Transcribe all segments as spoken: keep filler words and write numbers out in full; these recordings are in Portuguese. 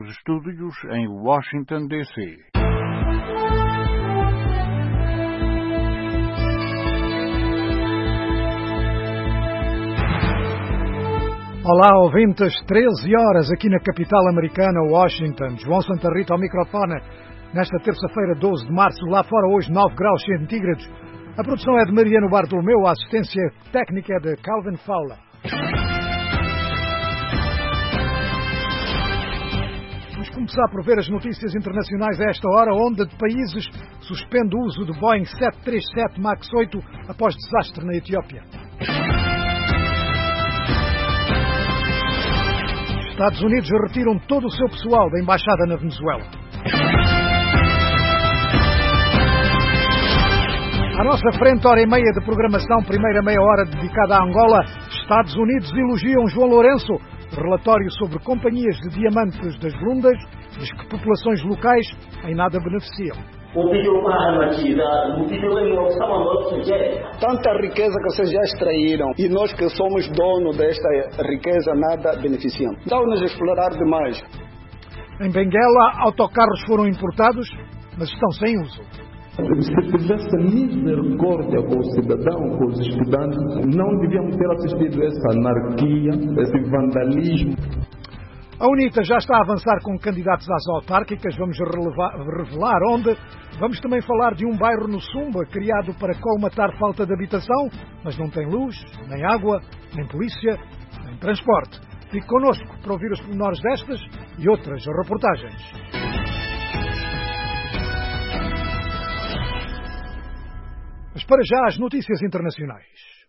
Estúdios em Washington, D C Olá, ouvintes, treze horas aqui na capital americana, Washington. João Santa Rita ao microfone. Nesta terça-feira, doze de março, lá fora hoje nove graus centígrados. A produção é de Mariano Bartolomeu, a assistência técnica é de Calvin Fowler. Vamos começar por ver as notícias internacionais a esta hora. Onda de países suspende o uso do Boeing sete três sete Max oito após desastre na Etiópia. Estados Unidos retiram todo o seu pessoal da embaixada na Venezuela. À nossa frente, hora e meia de programação, primeira meia hora dedicada à Angola. Estados Unidos elogiam João Lourenço. Relatório sobre companhias de diamantes das Lundas diz que populações locais em nada beneficiam. Tanta riqueza que vocês já extraíram e nós que somos donos desta riqueza nada beneficiamos. Estão-nos a explorar demais. Em Benguela, autocarros foram importados, mas estão sem uso. Se tivesse misericórdia com o cidadão, com os estudantes, não devíamos ter assistido a essa anarquia, esse vandalismo. A UNITA já está a avançar com candidatos às autárquicas. Vamos relevar, revelar onde. Vamos também falar de um bairro no Sumba, criado para colmatar falta de habitação, mas não tem luz, nem água, nem polícia, nem transporte. Fique connosco para ouvir os pormenores destas e outras reportagens. Mas para já as notícias internacionais.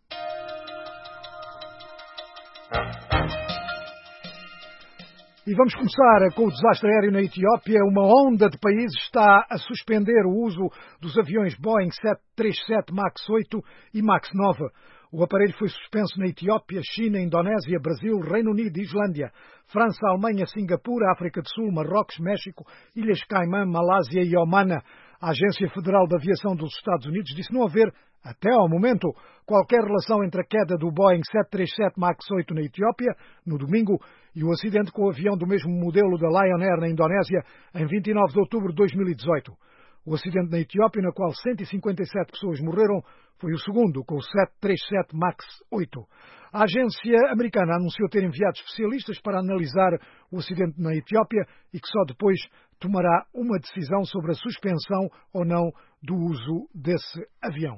E vamos começar com o desastre aéreo na Etiópia. Uma onda de países está a suspender o uso dos aviões Boeing sete três sete Max oito e Max nove. O aparelho foi suspenso na Etiópia, China, Indonésia, Brasil, Reino Unido, Islândia, França, Alemanha, Singapura, África do Sul, Marrocos, México, Ilhas Caimã, Malásia e Omã. A Agência Federal de Aviação dos Estados Unidos disse não haver, até ao momento, qualquer relação entre a queda do Boeing sete três sete Max oito na Etiópia, no domingo, e o acidente com o avião do mesmo modelo da Lion Air na Indonésia, em vinte e nove de outubro de dois mil e dezoito. O acidente na Etiópia, na qual cento e cinquenta e sete pessoas morreram, foi o segundo, com o sete três sete Max oito. A agência americana anunciou ter enviado especialistas para analisar o acidente na Etiópia e que só depois tomará uma decisão sobre a suspensão ou não do uso desse avião.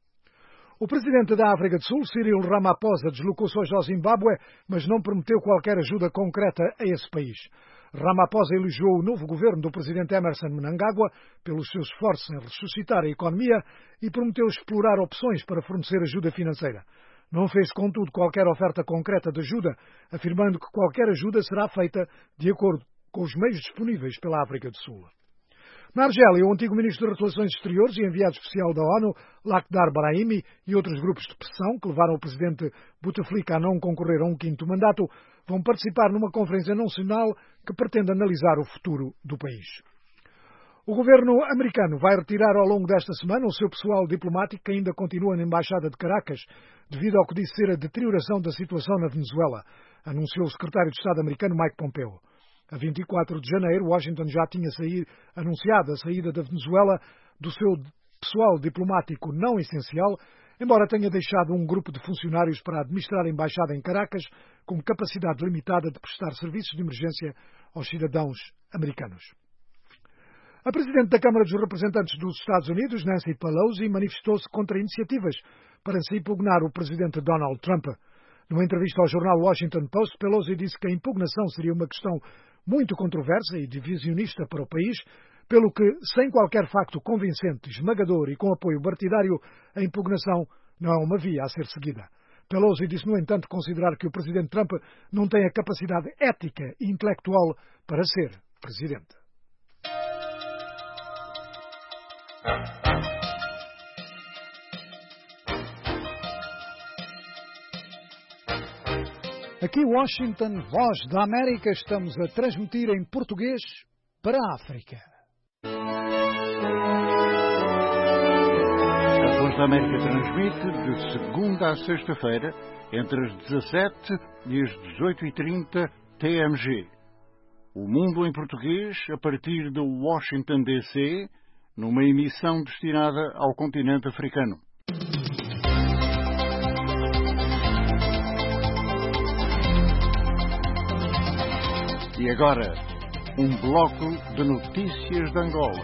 O presidente da África do Sul, Cyril Ramaphosa, deslocou-se hoje ao Zimbábue, mas não prometeu qualquer ajuda concreta a esse país. Ramaphosa elogiou o novo governo do presidente Emmerson Mnangagwa pelos seus esforços em ressuscitar a economia e prometeu explorar opções para fornecer ajuda financeira. Não fez, contudo, qualquer oferta concreta de ajuda, afirmando que qualquer ajuda será feita de acordo com os meios disponíveis pela África do Sul. Na Argélia, o antigo ministro das Relações Exteriores e enviado especial da ONU, Lakhdar Brahimi, e outros grupos de pressão que levaram o presidente Bouteflika a não concorrer a um quinto mandato, vão participar numa conferência nacional que pretende analisar o futuro do país. O governo americano vai retirar ao longo desta semana o seu pessoal diplomático que ainda continua na Embaixada de Caracas, devido ao que disse ser a deterioração da situação na Venezuela, anunciou o secretário de Estado americano Mike Pompeo. A vinte e quatro de janeiro, Washington já tinha saído, anunciado a saída da Venezuela do seu pessoal diplomático não essencial, embora tenha deixado um grupo de funcionários para administrar a embaixada em Caracas com capacidade limitada de prestar serviços de emergência aos cidadãos americanos. A presidente da Câmara dos Representantes dos Estados Unidos, Nancy Pelosi, manifestou-se contra iniciativas para se impugnar o presidente Donald Trump. Numa entrevista ao jornal Washington Post, Pelosi disse que a impugnação seria uma questão muito controversa e divisionista para o país, pelo que, sem qualquer facto convincente, esmagador e com apoio partidário, a impugnação não é uma via a ser seguida. Pelosi disse, no entanto, considerar que o presidente Trump não tem a capacidade ética e intelectual para ser presidente. Aqui Washington, Voz da América, estamos a transmitir em português para a África. A Voz da América transmite de segunda a sexta-feira, entre as dezassete e as dezoito e trinta T M G. O Mundo em Português, a partir de Washington, D C, numa emissão destinada ao continente africano. E agora, um bloco de notícias de Angola.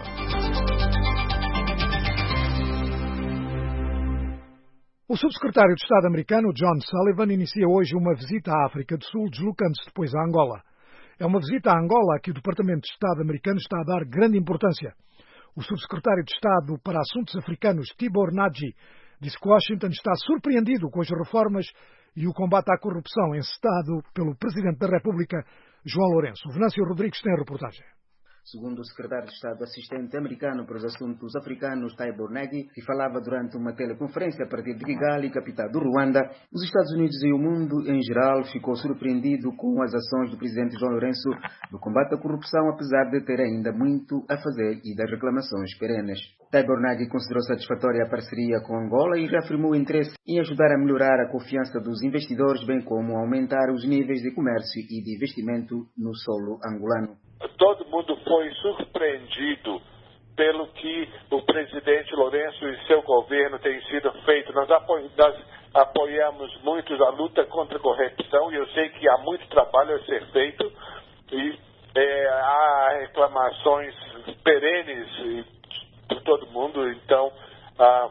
O subsecretário de Estado americano, John Sullivan, inicia hoje uma visita à África do Sul, deslocando-se depois a Angola. É uma visita à Angola a que o Departamento de Estado americano está a dar grande importância. O subsecretário de Estado para Assuntos Africanos, Tibor Nagy, disse que Washington está surpreendido com as reformas e o combate à corrupção encetado pelo Presidente da República, João Lourenço. Venâncio Rodrigues tem a reportagem. Segundo o secretário de Estado assistente americano para os assuntos africanos, Tibor Nagy, que falava durante uma teleconferência a partir de Kigali, capital do Ruanda, os Estados Unidos e o mundo em geral ficou surpreendido com as ações do presidente João Lourenço no combate à corrupção, apesar de ter ainda muito a fazer e das reclamações perenes. Tibor Nagy considerou satisfatória a parceria com Angola e reafirmou o interesse em ajudar a melhorar a confiança dos investidores, bem como aumentar os níveis de comércio e de investimento no solo angolano. Todo mundo foi surpreendido pelo que o presidente Lourenço e seu governo têm sido feito. Nós, apo- nós apoiamos muito a luta contra a corrupção e eu sei que há muito trabalho a ser feito e é, há reclamações perenes por todo mundo. Então, ah,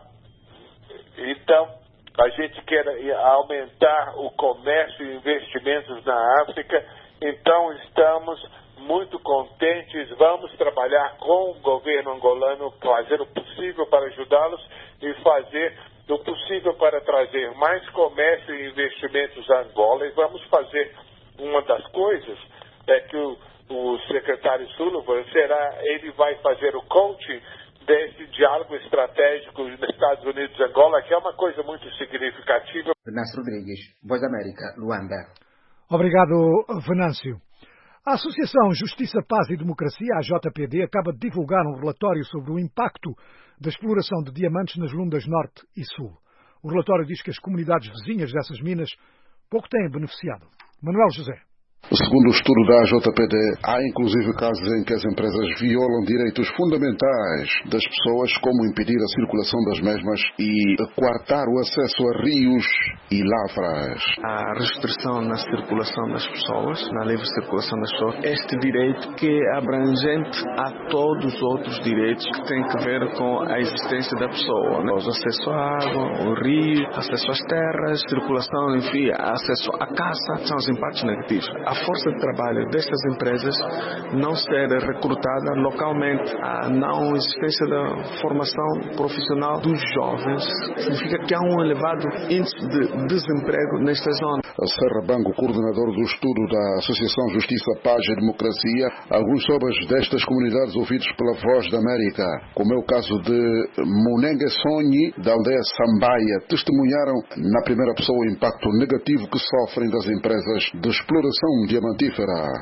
então, a gente quer aumentar o comércio e investimentos na África. Então, estamos muito contentes, vamos trabalhar com o governo angolano, fazer o possível para ajudá-los e fazer o possível para trazer mais comércio e investimentos a Angola. E vamos fazer uma das coisas, é que o, o secretário Sullivan será, ele vai fazer o coaching desse diálogo estratégico nos Estados Unidos e Angola, que é uma coisa muito significativa. Venâncio Rodrigues, Voz da América, Luanda. Obrigado, Venâncio. A Associação Justiça, Paz e Democracia, a J P D, acaba de divulgar um relatório sobre o impacto da exploração de diamantes nas Lundas Norte e Sul. O relatório diz que as comunidades vizinhas dessas minas pouco têm beneficiado. Manuel José. Segundo o estudo da J P D, há inclusive casos em que as empresas violam direitos fundamentais das pessoas, como impedir a circulação das mesmas e coartar o acesso a rios e lavras. A restrição na circulação das pessoas, na livre circulação das pessoas, este direito que é abrangente a todos os outros direitos que têm que ver com a existência da pessoa, né? O acesso à água, o rio, acesso às terras, circulação, enfim, acesso à caça, são os impactos negativos. A força de trabalho destas empresas não ser recrutada localmente, a não existência da formação profissional dos jovens, significa que há um elevado índice de desemprego nesta zona. Serra Bango, coordenador do estudo da Associação Justiça, Paz e Democracia, alguns sobres destas comunidades ouvidos pela Voz da América, como é o caso de Munengue Sonhi, da aldeia Sambaia, testemunharam na primeira pessoa o impacto negativo que sofrem das empresas de exploração diamantífera.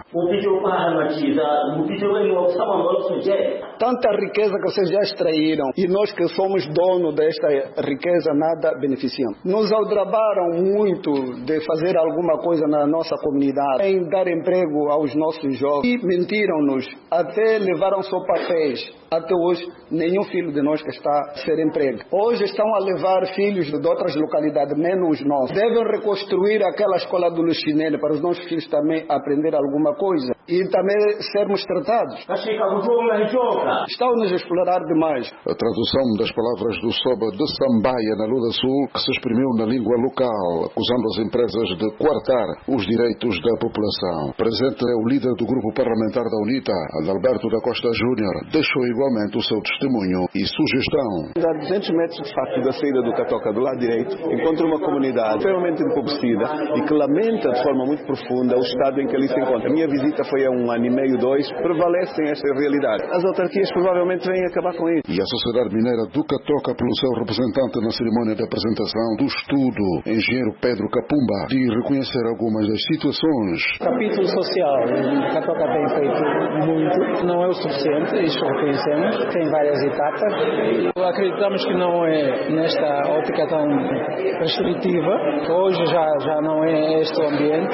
Tanta riqueza que vocês já extraíram e nós que somos donos desta riqueza nada beneficiamos. Nos aldrabaram muito de fazer alguma coisa na nossa comunidade, em dar emprego aos nossos jovens e mentiram-nos, até levaram só papéis. Até hoje, nenhum filho de nós que está a ser emprego. Hoje estão a levar filhos de outras localidades, menos os nossos. Devem reconstruir aquela escola do Luxinene para os nossos filhos também aprender alguma coisa e também sermos tratados. Estão a nos explorar demais. A tradução das palavras do Soba de Sambaia, na Lunda Sul, que se exprimiu na língua local, acusando as empresas de coartar os direitos da população. Presente é o líder do grupo parlamentar da UNITA, Adalberto da Costa Júnior, deixou igualmente o seu testemunho e sugestão. A duzentos metros de facto da saída do Catoca, do lado direito, encontra uma comunidade extremamente empobrecida e que lamenta de forma muito profunda o estado em que ali se encontra. A minha visita foi há um ano e meio, dois, prevalecem esta realidade. As autarquias provavelmente vêm acabar com isso. E a Sociedade Mineira do Catoca, pelo seu representante na cerimónia de apresentação do estudo, engenheiro Pedro Capumba, de reconhecer algumas das situações. O capítulo social, o Catoca tem feito muito, não é o suficiente, isso reconhecemos, tem várias etapas. Acreditamos que não é nesta ótica tão restritiva, hoje já, já não é este o ambiente,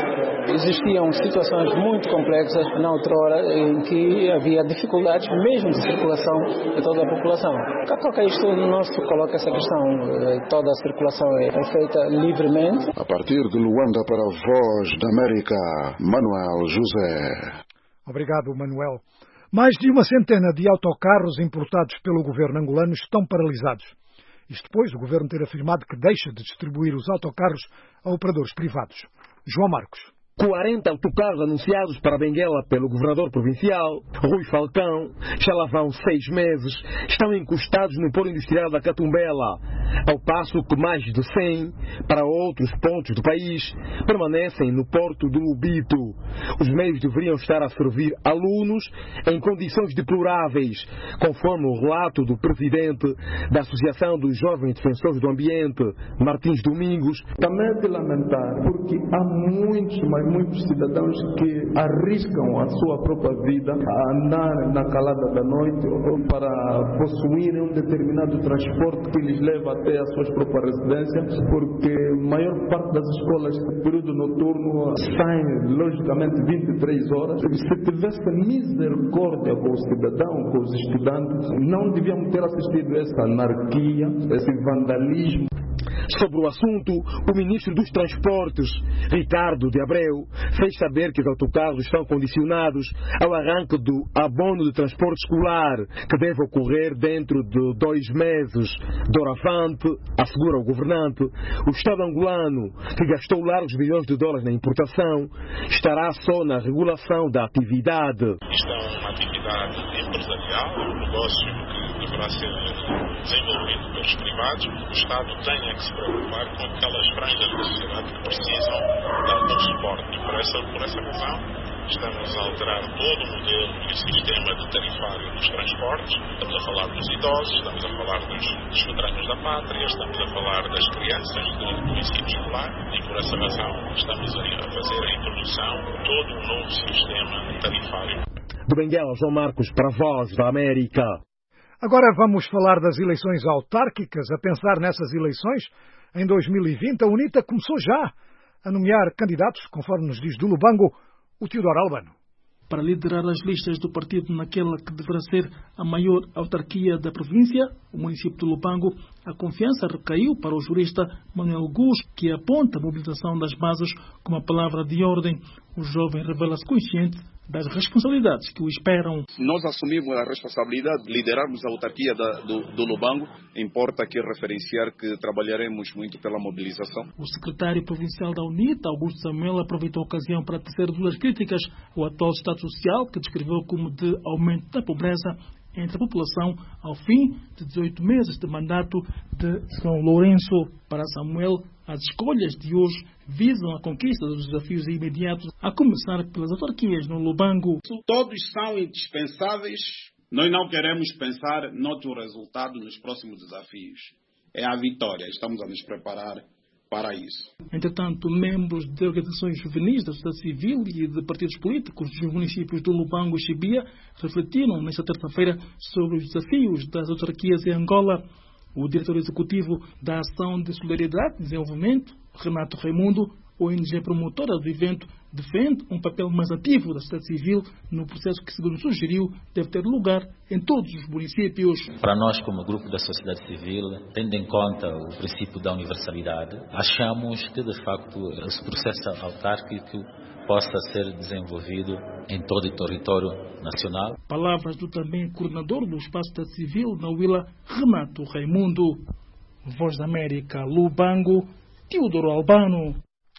Existiam situações muito complexas na outrora em que havia dificuldades mesmo de circulação de toda a população. Catoca isto não se coloca essa questão, toda a circulação é feita livremente. A partir de Luanda para a Voz da América, Manuel José. Obrigado, Manuel. Mais de uma centena de autocarros importados pelo governo angolano estão paralisados. Isto depois do governo ter afirmado que deixa de distribuir os autocarros a operadores privados. João Marcos. quarenta autocarros anunciados para Benguela pelo governador provincial, Rui Falcão, já lá vão seis meses, estão encostados no polo industrial da Catumbela, ao passo que mais de cem, para outros pontos do país, permanecem no porto do Lubito. Os meios deveriam estar a servir alunos em condições deploráveis, conforme o relato do presidente da Associação dos Jovens Defensores do Ambiente, Martins Domingos. Também é de lamentar, porque há muitos, mas muitos cidadãos que arriscam a sua própria vida a andar na calada da noite para possuírem um determinado transporte que lhes leva até as suas próprias residências, porque a maior parte das escolas no período noturno saem, logicamente, vinte e três horas. Se tivesse misericórdia com o cidadão, com os estudantes, não devíamos ter assistido a essa anarquia, esse vandalismo. Sobre o assunto, o ministro dos Transportes, Ricardo de Abreu, fez saber que os autocarros estão condicionados ao arranque do abono de transporte escolar, que deve ocorrer dentro de dois meses. Doravante, assegura o governante, o Estado angolano, que gastou largos milhões de dólares na importação, estará só na regulação da atividade. Isto é uma atividade empresarial, um negócio que deverá ser desenvolvido pelos privados. O Estado tem é que se preocupar com aquelas franjas da sociedade que precisam de algum suporte. Por essa, por essa razão, estamos a alterar todo o modelo e o sistema de tarifário dos transportes. Estamos a falar dos idosos, estamos a falar dos, dos veteranos da pátria, estamos a falar das crianças do, do ensino escolar e, por essa razão, estamos a, a fazer a introdução de todo um novo sistema tarifário. Do Benguela, João Marcos, para a Voz da América. Agora vamos falar das eleições autárquicas. A pensar nessas eleições, em dois mil e vinte, a UNITA começou já a nomear candidatos, conforme nos diz do Lubango, o Teodoro Albano. Para liderar as listas do partido naquela que deverá ser a maior autarquia da província, o município de Lubango, a confiança recaiu para o jurista Manuel Gus, que aponta a mobilização das bases como a palavra de ordem. O jovem revela-se consciente das responsabilidades que o esperam. Nós assumimos a responsabilidade de liderarmos a autarquia da, do, do Lubango. Importa aqui referenciar que trabalharemos muito pela mobilização. O secretário provincial da UNITA, Augusto Samuel, aproveitou a ocasião para tecer duas críticas ao atual estado social, que descreveu como de aumento da pobreza entre a população ao fim de dezoito meses de mandato de São Lourenço. Para Samuel, as escolhas de hoje visam a conquista dos desafios imediatos, a começar pelas autarquias no Lubango. Todos são indispensáveis. Nós não queremos pensar noutro resultado nos próximos desafios. É a vitória. Estamos a nos preparar para isso. Entretanto, membros de organizações juvenis da sociedade civil e de partidos políticos dos municípios do Lubango e Chibia refletiram nesta terça-feira sobre os desafios das autarquias em Angola. O diretor executivo da Ação de Solidariedade e Desenvolvimento, Renato Raimundo, O N G promotora do evento, defende um papel mais ativo da sociedade civil no processo que, segundo sugeriu, deve ter lugar em todos os municípios. Para nós, como grupo da sociedade civil, tendo em conta o princípio da universalidade, achamos que, de facto, esse processo autárquico possa ser desenvolvido em todo o território nacional. Palavras do também coordenador do Espaço da Civil na Huila, Renato Raimundo. Voz da América, Lubango, Teodoro Albano.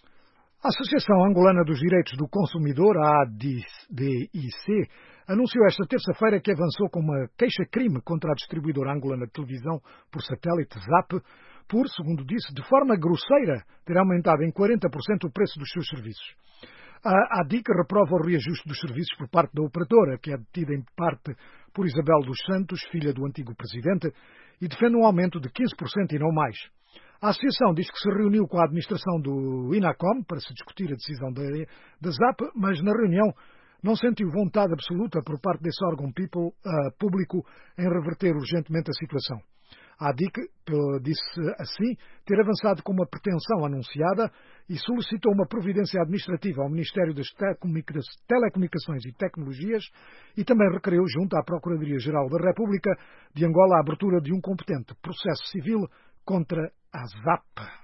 A Associação Angolana dos Direitos do Consumidor, a A D I C, anunciou esta terça-feira que avançou com uma queixa-crime contra a distribuidora angolana de televisão por satélite Zap, por, segundo disse, de forma grosseira, ter aumentado em quarenta por cento o preço dos seus serviços. A A D I C reprova o reajuste dos serviços por parte da operadora, que é detida em parte por Isabel dos Santos, filha do antigo presidente, e defende um aumento de quinze por cento e não mais. A associação diz que se reuniu com a administração do INACOM para se discutir a decisão da, da Zap, mas na reunião não sentiu vontade absoluta por parte desse órgão people, uh, público em reverter urgentemente a situação. A ADIC disse assim ter avançado com uma pretensão anunciada e solicitou uma providência administrativa ao Ministério das Telecomunicações e Tecnologias e também requeriu junto à Procuradoria-Geral da República de Angola a abertura de um competente processo civil contra a ZAP.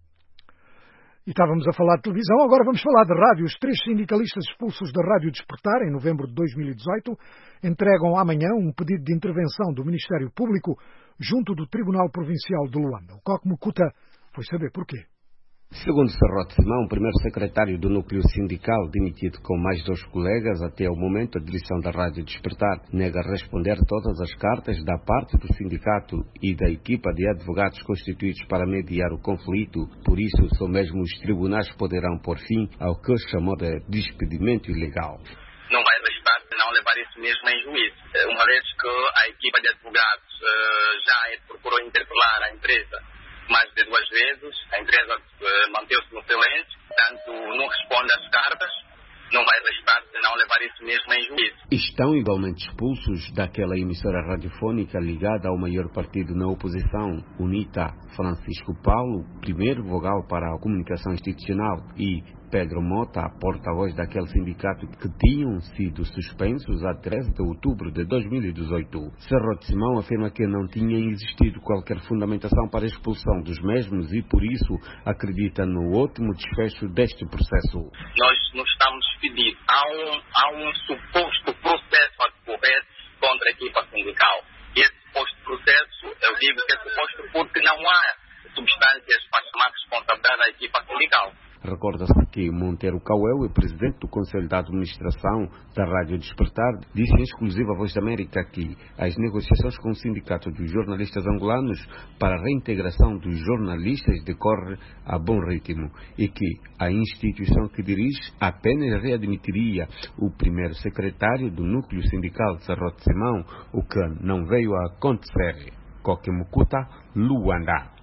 E estávamos a falar de televisão, agora vamos falar de rádio. Os três sindicalistas expulsos da Rádio Despertar, em novembro de dois mil e dezoito, entregam amanhã um pedido de intervenção do Ministério Público junto do Tribunal Provincial de Luanda. O Coque Mucuta foi saber porquê. Segundo Serrote Simão, primeiro secretário do núcleo sindical, demitido com mais dois colegas, até o momento a direção da Rádio Despertar nega responder todas as cartas da parte do sindicato e da equipa de advogados constituídos para mediar o conflito. Por isso, só mesmo os tribunais poderão pôr fim ao que chamou de despedimento ilegal. Não vai restar se não levar isso mesmo em juízo. Uma vez que a equipa de advogados uh, já procurou interpelar a empresa mais de duas vezes, a empresa uh, manteve-se no silêncio, portanto não responde às cartas, não vai restar se não levar isso mesmo em juízo. Estão igualmente expulsos daquela emissora radiofónica ligada ao maior partido na oposição, UNITA, Francisco Paulo, primeiro vogal para a comunicação institucional, e Pedro Mota, porta-voz daquele sindicato que tinham sido suspensos a treze de outubro de dois mil e dezoito. Serrote Simão afirma que não tinha existido qualquer fundamentação para a expulsão dos mesmos e, por isso, acredita no ótimo desfecho deste processo. Nós não estamos pedindo. Há um, há um suposto processo a decorrer contra a equipa sindical. E esse suposto processo, eu digo que é suposto porque não há substâncias para chamar responsabilidade à equipa sindical. Recorda-se que Monteiro Cauel, o presidente do Conselho de Administração da Rádio Despertar, disse em exclusiva à Voz da América que as negociações com o Sindicato dos Jornalistas Angolanos para a reintegração dos jornalistas decorrem a bom ritmo e que a instituição que dirige apenas readmitiria o primeiro secretário do núcleo sindical de Serrote Simão, o que não veio a acontecer. Coque Mucuta, Luanda.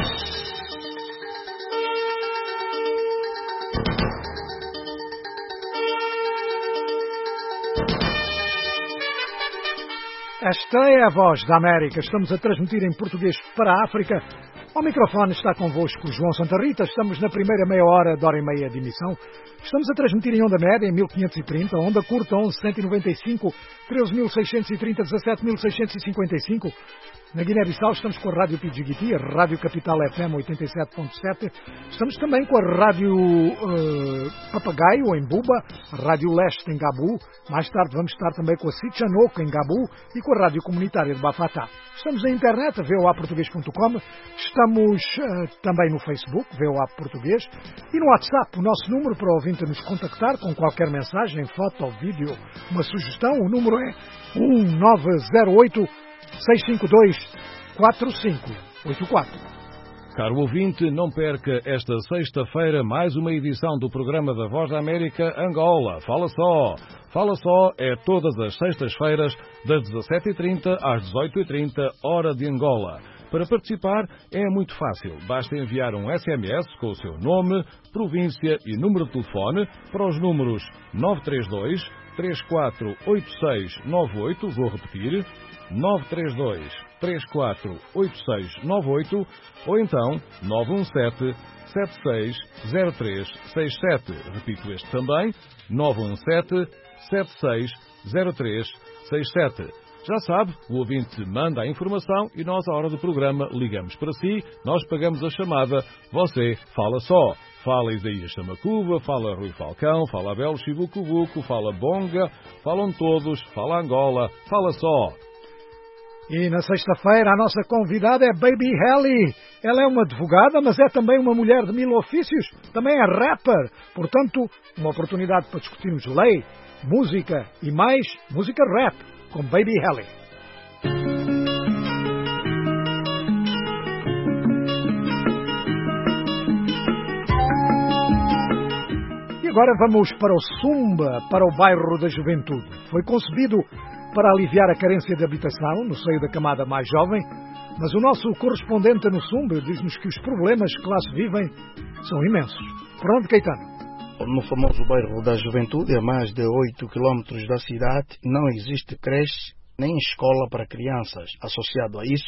Esta é a Voz da América. Estamos a transmitir em português para a África. Ao microfone está convosco João Santa Rita. Estamos na primeira meia hora, de hora e meia de emissão. Estamos a transmitir em onda média em mil quinhentos e trinta, onda curta onze cento e noventa e cinco, treze mil seiscentos e trinta, dezassete mil seiscentos e cinquenta e cinco. Na Guiné-Bissau estamos com a Rádio Pidjigiti, a Rádio Capital F M oitenta e sete ponto sete. Estamos também com a Rádio uh, Papagaio, em Buba, a Rádio Leste, em Gabu. Mais tarde vamos estar também com a Sichanoko, em Gabu, e com a Rádio Comunitária de Bafatá. Estamos na internet, v o a português ponto com. Estamos uh, também no Facebook, V O A Português. E no WhatsApp, o nosso número para o ouvinte nos contactar com qualquer mensagem, foto ou vídeo, uma sugestão. O número é um nove zero oito, seis cinco dois, quatro cinco oito quatro. Caro ouvinte, não perca esta sexta-feira mais uma edição do programa da Voz da América Angola. Fala só! Fala só é todas as sextas-feiras, das dezassete e trinta às dezoito e trinta, hora de Angola. Para participar é muito fácil. Basta enviar um S M S com o seu nome, província e número de telefone para os números nove três dois, três quatro oito seis nove oito, vou repetir, nove três dois, três quatro oito seis nove oito, ou então nove um sete, sete seis zero três seis sete. Repito este também, nove um sete, sete seis zero três seis sete. Já sabe, o ouvinte manda a informação e nós, à hora do programa, ligamos para si, nós pagamos a chamada, você fala só. Fala Isaías Samacuva, fala Rui Falcão, fala Abel Chibucubuco, fala Bonga, falam todos, fala Angola, fala só. E na sexta-feira a nossa convidada é Baby Helly. Ela é uma advogada, mas é também uma mulher de mil ofícios, também é rapper. Portanto, uma oportunidade para discutirmos lei, música e mais música rap com Baby Helly. E agora vamos para o Sumba, para o bairro da Juventude. Foi concebido para aliviar a carência de habitação no seio da camada mais jovem, mas o nosso correspondente no Sumba diz-nos que os problemas que lá se vivem são imensos. Por onde, Caetano? No famoso bairro da Juventude, a mais de oito quilómetros da cidade, não existe creche nem escola para crianças. Associado a isso,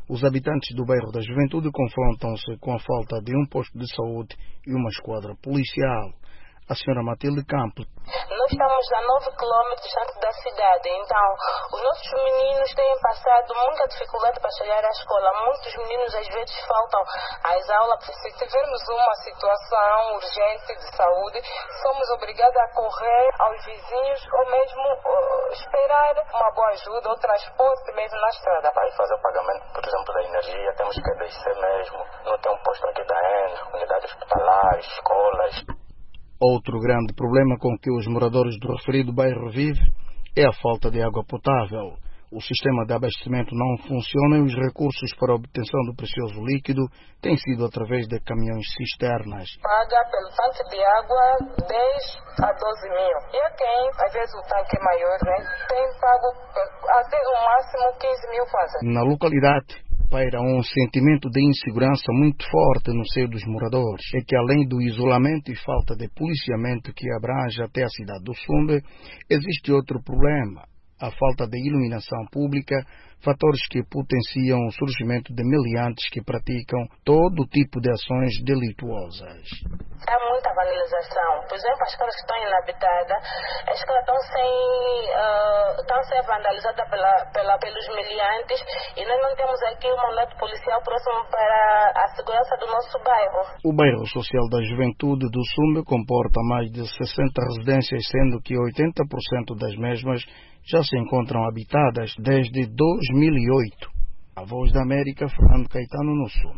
Os habitantes do bairro da Juventude confrontam-se com a falta de um posto de saúde e uma esquadra policial. A senhora Matilde Campos. Nós estamos a nove quilômetros distante da cidade, então os nossos meninos têm passado muita dificuldade para chegar à escola. Muitos meninos às vezes faltam às aulas. Se tivermos uma situação urgente de saúde, somos obrigados a correr aos vizinhos ou mesmo uh, esperar uma boa ajuda ou transporte mesmo na estrada. Para fazer o pagamento, por exemplo, da energia, temos que descer mesmo. Não tem um posto aqui da E N, unidades hospitalares, escolas. Outro grande problema com que os moradores do referido bairro vivem é a falta de água potável. O sistema de abastecimento não funciona e os recursos para a obtenção do precioso líquido têm sido através de caminhões cisternas. Paga pelo tanque de água dez a doze mil. E a quem, às vezes o tanque é maior, né, tem pago até o máximo quinze mil quase. Na localidade paira um sentimento de insegurança muito forte no seio dos moradores. É que além do isolamento e falta de policiamento que abrange até a cidade do Sumbe, existe outro problema. A falta de iluminação pública, fatores que potenciam o surgimento de meliantes que praticam todo tipo de ações delituosas. Há muita vandalização. Por exemplo, as escolas que estão inabitadas, as escolas estão, sem, uh, estão a ser vandalizadas pela, pela, pelos meliantes e nós não temos aqui um mandato policial próximo para a segurança do nosso bairro. O bairro social da Juventude do Sumbe comporta mais de sessenta residências, sendo que oitenta por cento das mesmas já se encontram habitadas desde dois mil e oito. A Voz da América, Fernando Caetano, no Sumbe.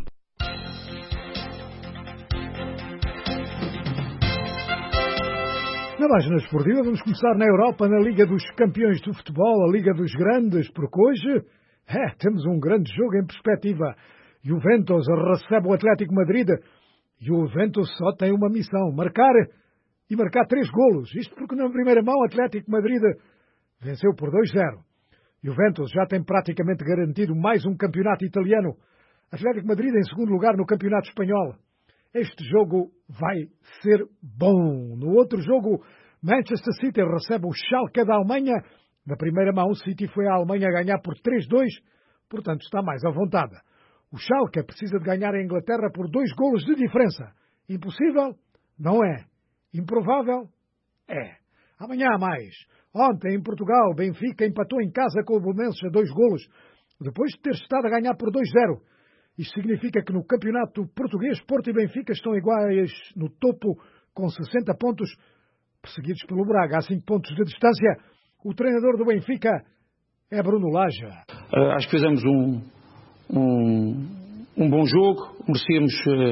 Na página esportiva, vamos começar na Europa, na Liga dos Campeões do Futebol, a Liga dos Grandes, porque hoje é, temos um grande jogo em perspectiva. Juventus recebe o Atlético Madrid e o Juventus só tem uma missão, marcar e marcar três golos. Isto porque na primeira mão o Atlético Madrid venceu por dois a zero. Juventus já tem praticamente garantido mais um campeonato italiano. Atlético Madrid em segundo lugar no campeonato espanhol. Este jogo vai ser bom. No outro jogo, Manchester City recebe o Schalke da Alemanha. Na primeira mão, o City foi à Alemanha ganhar por três a dois, portanto está mais à vontade. O Schalke precisa de ganhar a Inglaterra por dois golos de diferença. Impossível? Não é. Improvável? É. Amanhã há mais. Ontem, em Portugal, Benfica empatou em casa com o Belenenses a dois golos, depois de ter estado a ganhar por dois a zero. Isto significa que no campeonato português, Porto e Benfica estão iguais no topo com sessenta pontos, perseguidos pelo Braga a cinco pontos de distância. O treinador do Benfica é Bruno Lage. Uh, acho que fizemos um, um, um bom jogo, merecíamos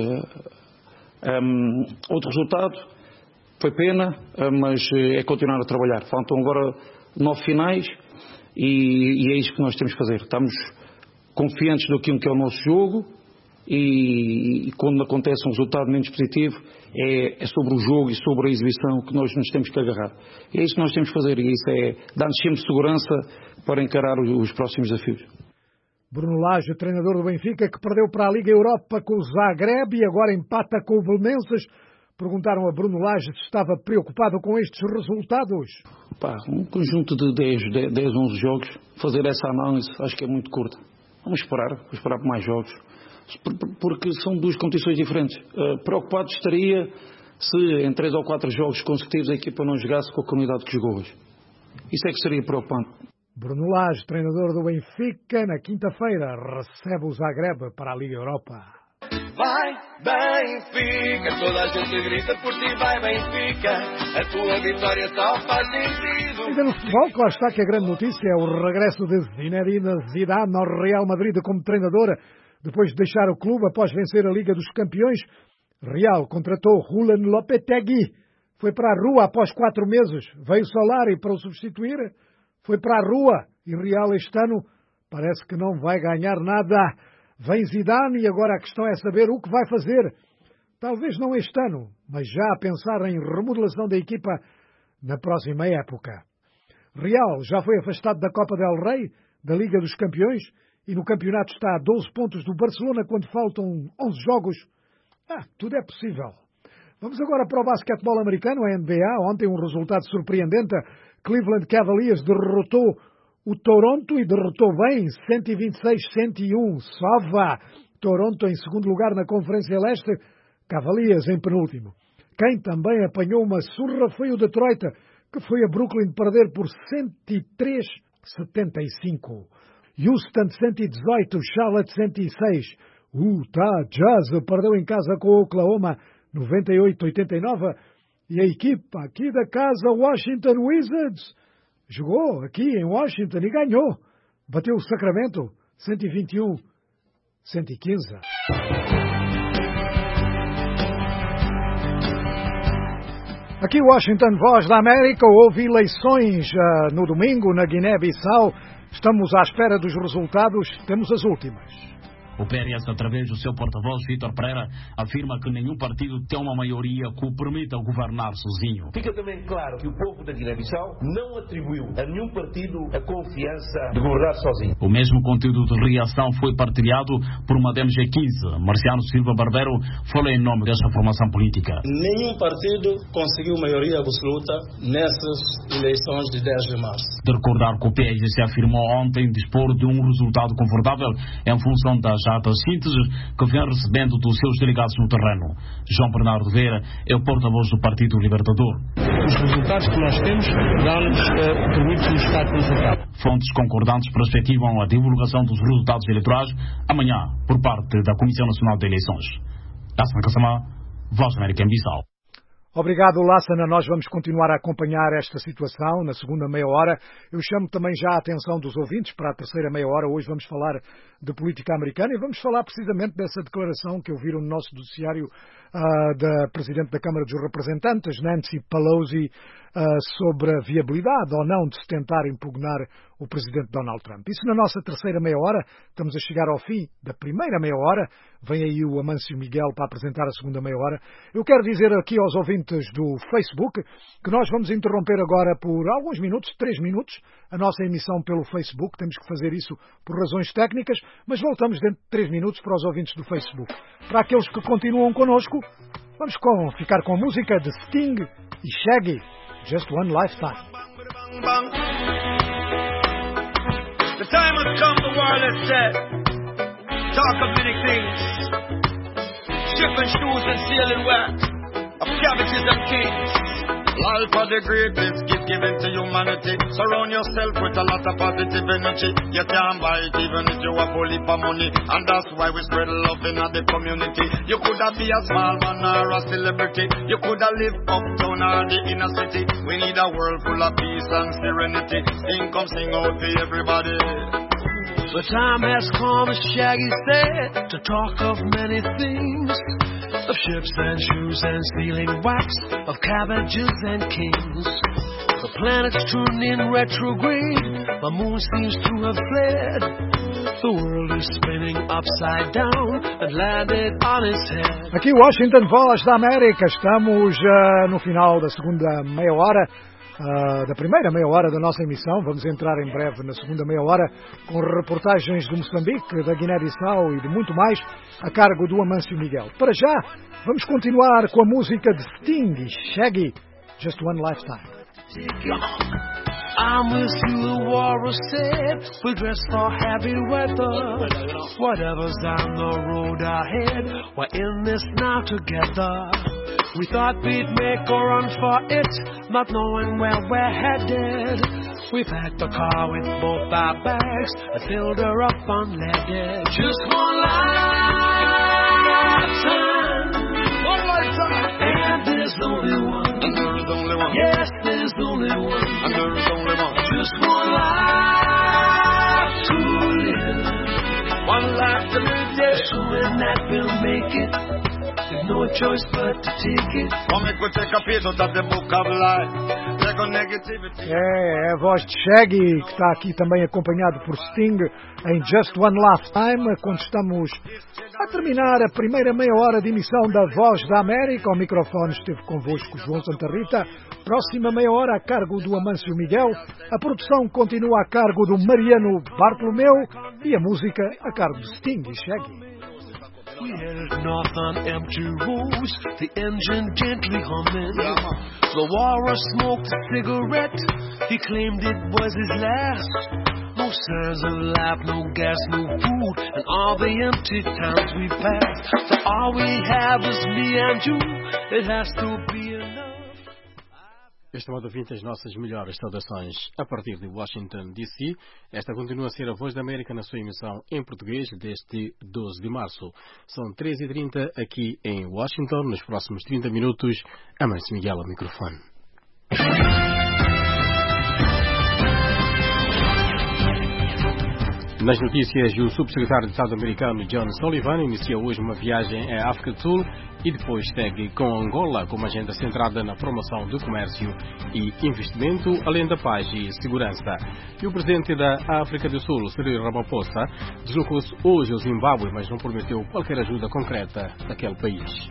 uh, um, outro resultado. Foi pena, mas é continuar a trabalhar. Faltam agora nove finais e, e é isso que nós temos que fazer. Estamos confiantes do que é o nosso jogo e, e quando acontece um resultado menos positivo é, é sobre o jogo e sobre a exibição que nós nos temos que agarrar. E é isso que nós temos que fazer e isso é dar-nos sempre segurança para encarar os, os próximos desafios. Bruno Lage, treinador do Benfica, que perdeu para a Liga Europa com o Zagreb e agora empata com o Belenenses. Perguntaram a Bruno Lage se estava preocupado com estes resultados. Pá, um conjunto de dez, onze jogos, fazer essa análise acho que é muito curta. Vamos esperar, vamos esperar por mais jogos, porque são duas condições diferentes. Uh, preocupado estaria se em três ou quatro jogos consecutivos a equipa não jogasse com a comunidade que jogou hoje. Isso é que seria preocupante. Bruno Lage, treinador do Benfica, na quinta-feira recebe o Zagreb para a Liga Europa. Vai Benfica, toda a gente grita por ti, vai Benfica, a tua vitória só faz sentido. Ainda no futebol, claro está que a grande notícia é o regresso de Zinedine Zidane ao Real Madrid como treinador, depois de deixar o clube após vencer a Liga dos Campeões. Real contratou Julen Lopetegui, foi para a rua após quatro meses, veio Solari para o substituir, foi para a rua e Real este ano parece que não vai ganhar nada. Vem Zidane e agora a questão é saber o que vai fazer. Talvez não este ano, mas já a pensar em remodelação da equipa na próxima época. Real já foi afastado da Copa del Rei, da Liga dos Campeões, e no campeonato está a doze pontos do Barcelona quando faltam onze jogos. Ah, tudo é possível. Vamos agora para o basquetebol americano, a N B A. Ontem um resultado surpreendente. Cleveland Cavaliers derrotou o Toronto e derrotou bem, cento e vinte e seis a cento e um. Só vá. Toronto em segundo lugar na Conferência Leste, Cavaliers em penúltimo. Quem também apanhou uma surra foi o Detroit, que foi a Brooklyn perder por cento e três a setenta e cinco. Houston cento e dezoito, Charlotte cento e seis. Utah Jazz perdeu em casa com o Oklahoma noventa e oito a oitenta e nove. E a equipa aqui da casa, Washington Wizards, jogou aqui em Washington e ganhou. Bateu o Sacramento cento e vinte e um a cento e quinze. Aqui Washington, Voz da América. Houve eleições uh, no domingo na Guiné-Bissau. Estamos à espera dos resultados. Temos as últimas. O P R S, através do seu porta-voz, Vítor Pereira, afirma que nenhum partido tem uma maioria que o permita governar sozinho. Fica também claro que o povo da Guiné-Bissau não atribuiu a nenhum partido a confiança de governar sozinho. O mesmo conteúdo de reação foi partilhado por uma D M G quinze. Marciano Silva Barbeiro falou em nome dessa formação política. Nenhum partido conseguiu maioria absoluta nessas eleições de dez de março. De recordar que o P R S afirmou ontem dispor de um resultado confortável em função das atas sínteses que vem recebendo dos seus delegados no terreno. João Bernardo Vieira é o porta-voz do Partido Libertador. Os resultados que nós temos dão-nos, uh, permitem-nos estar confortável. Fontes concordantes perspectivam a divulgação dos resultados eleitorais amanhã por parte da Comissão Nacional de Eleições. Lassana Kassamá, Voz da América em Bissau. Obrigado, Lassana. Nós vamos continuar a acompanhar esta situação na segunda meia hora. Eu chamo também já a atenção dos ouvintes para a terceira meia hora. Hoje vamos falar de política americana e vamos falar precisamente dessa declaração que ouviram no nosso noticiário uh, da Presidente da Câmara dos Representantes, Nancy Pelosi, uh, sobre a viabilidade ou não de se tentar impugnar o Presidente Donald Trump. Isso na nossa terceira meia hora. Estamos a chegar ao fim da primeira meia hora. Vem aí o Amâncio Miguel para apresentar a segunda meia hora. Eu quero dizer aqui aos ouvintes do Facebook que nós vamos interromper agora por alguns minutos, três minutos, a nossa emissão pelo Facebook. Temos que fazer isso por razões técnicas, mas voltamos dentro de três minutos para os ouvintes do Facebook. Para aqueles que continuam connosco, vamos com, ficar com a música de Sting e Shaggy, Just One Lifetime. The time has come, the world is set. Talk of many things. Shipping shoes and sailing wax. Of cabbages and kings. Life are the greatest gift given to humanity. Surround yourself with a lot of positive energy. You can't buy it even if you have a full heap of money. And that's why we spread love in the community. You could have be a small man or a celebrity. You could have lived uptown or the inner city. We need a world full of peace and serenity. Sing, come sing out to everybody. The time has come, as Shaggy said, to talk of many things. Of ships and shoes and sealing wax, of cabbages and kings. The planet's turned in retrograde, the moon seems to have fled. The world is spinning upside down and landed on its head. Aqui Washington, Voz da América. Estamos uh, no final da segunda meia hora. Uh, da primeira meia hora da nossa emissão. Vamos entrar em breve na segunda meia hora com reportagens de Moçambique, da Guiné-Bissau e de muito mais a cargo do Amâncio Miguel. Para já, vamos continuar com a música de Sting e Shaggy, Just One Lifetime. I'm with you, the war is said. We'll dress for heavy weather. Whatever's on the road ahead, we're in this now together. We thought we'd make a run for it, not knowing where we're headed. We packed the car with both our bags and filled her up unleaded. Just one lifetime, one lifetime, and there's only one. And there's only one. Yes, there's only one. And there's only one. Just one life to live. One life to live, yes. So in that we'll make it. No choice but to take it. É, é a voz de Shaggy, que está aqui também acompanhado por Sting em Just One Lifetime, quando estamos a terminar a primeira meia hora de emissão da Voz da América. Ao microfone esteve convosco João Santa Rita. Próxima meia hora a cargo do Amâncio Miguel. A produção continua a cargo do Mariano Bartolomeu e a música a cargo de Sting e Shaggy. We headed north on empty roads, the engine gently humming. The walrus smoked a cigarette, he claimed it was his last. no signs of life, no gas, no food, and all the empty towns we passed. So all we have is me and you. It has to be enough. Estimado ouvinte, as nossas melhores saudações a partir de Washington, D C. Esta continua a ser a Voz da América na sua emissão em português desde doze de março. São treze e trinta aqui em Washington. Nos próximos trinta minutos, Amâncio Miguel ao microfone. Nas notícias, o subsecretário de Estado americano John Sullivan inicia hoje uma viagem à África do Sul e depois segue com Angola com uma agenda centrada na promoção do comércio e investimento, além da paz e segurança. E o presidente da África do Sul, Cyril Ramaphosa, deslocou-se hoje ao Zimbábue, mas não prometeu qualquer ajuda concreta daquele país.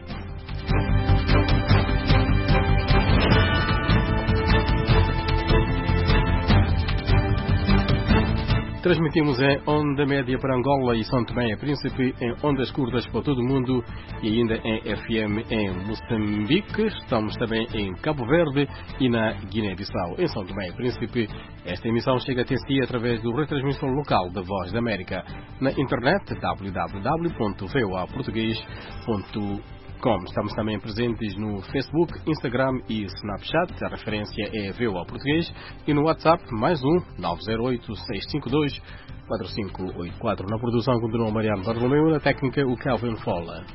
Transmitimos em onda média para Angola e São Tomé e Príncipe, em ondas curtas para todo o mundo e ainda em F M em Moçambique. Estamos também em Cabo Verde e na Guiné-Bissau. Em São Tomé e Príncipe, esta emissão chega até si através do retransmissor local da Voz da América. Na internet, w w w ponto v o a português ponto com. Estamos também presentes no Facebook, Instagram e Snapchat. A referência é V O A Português. E no WhatsApp, mais um, nove zero oito, seis cinco dois, quatro cinco oito quatro. Na produção continua o Mariano Bartolomeu, na técnica o Calvin Fowler.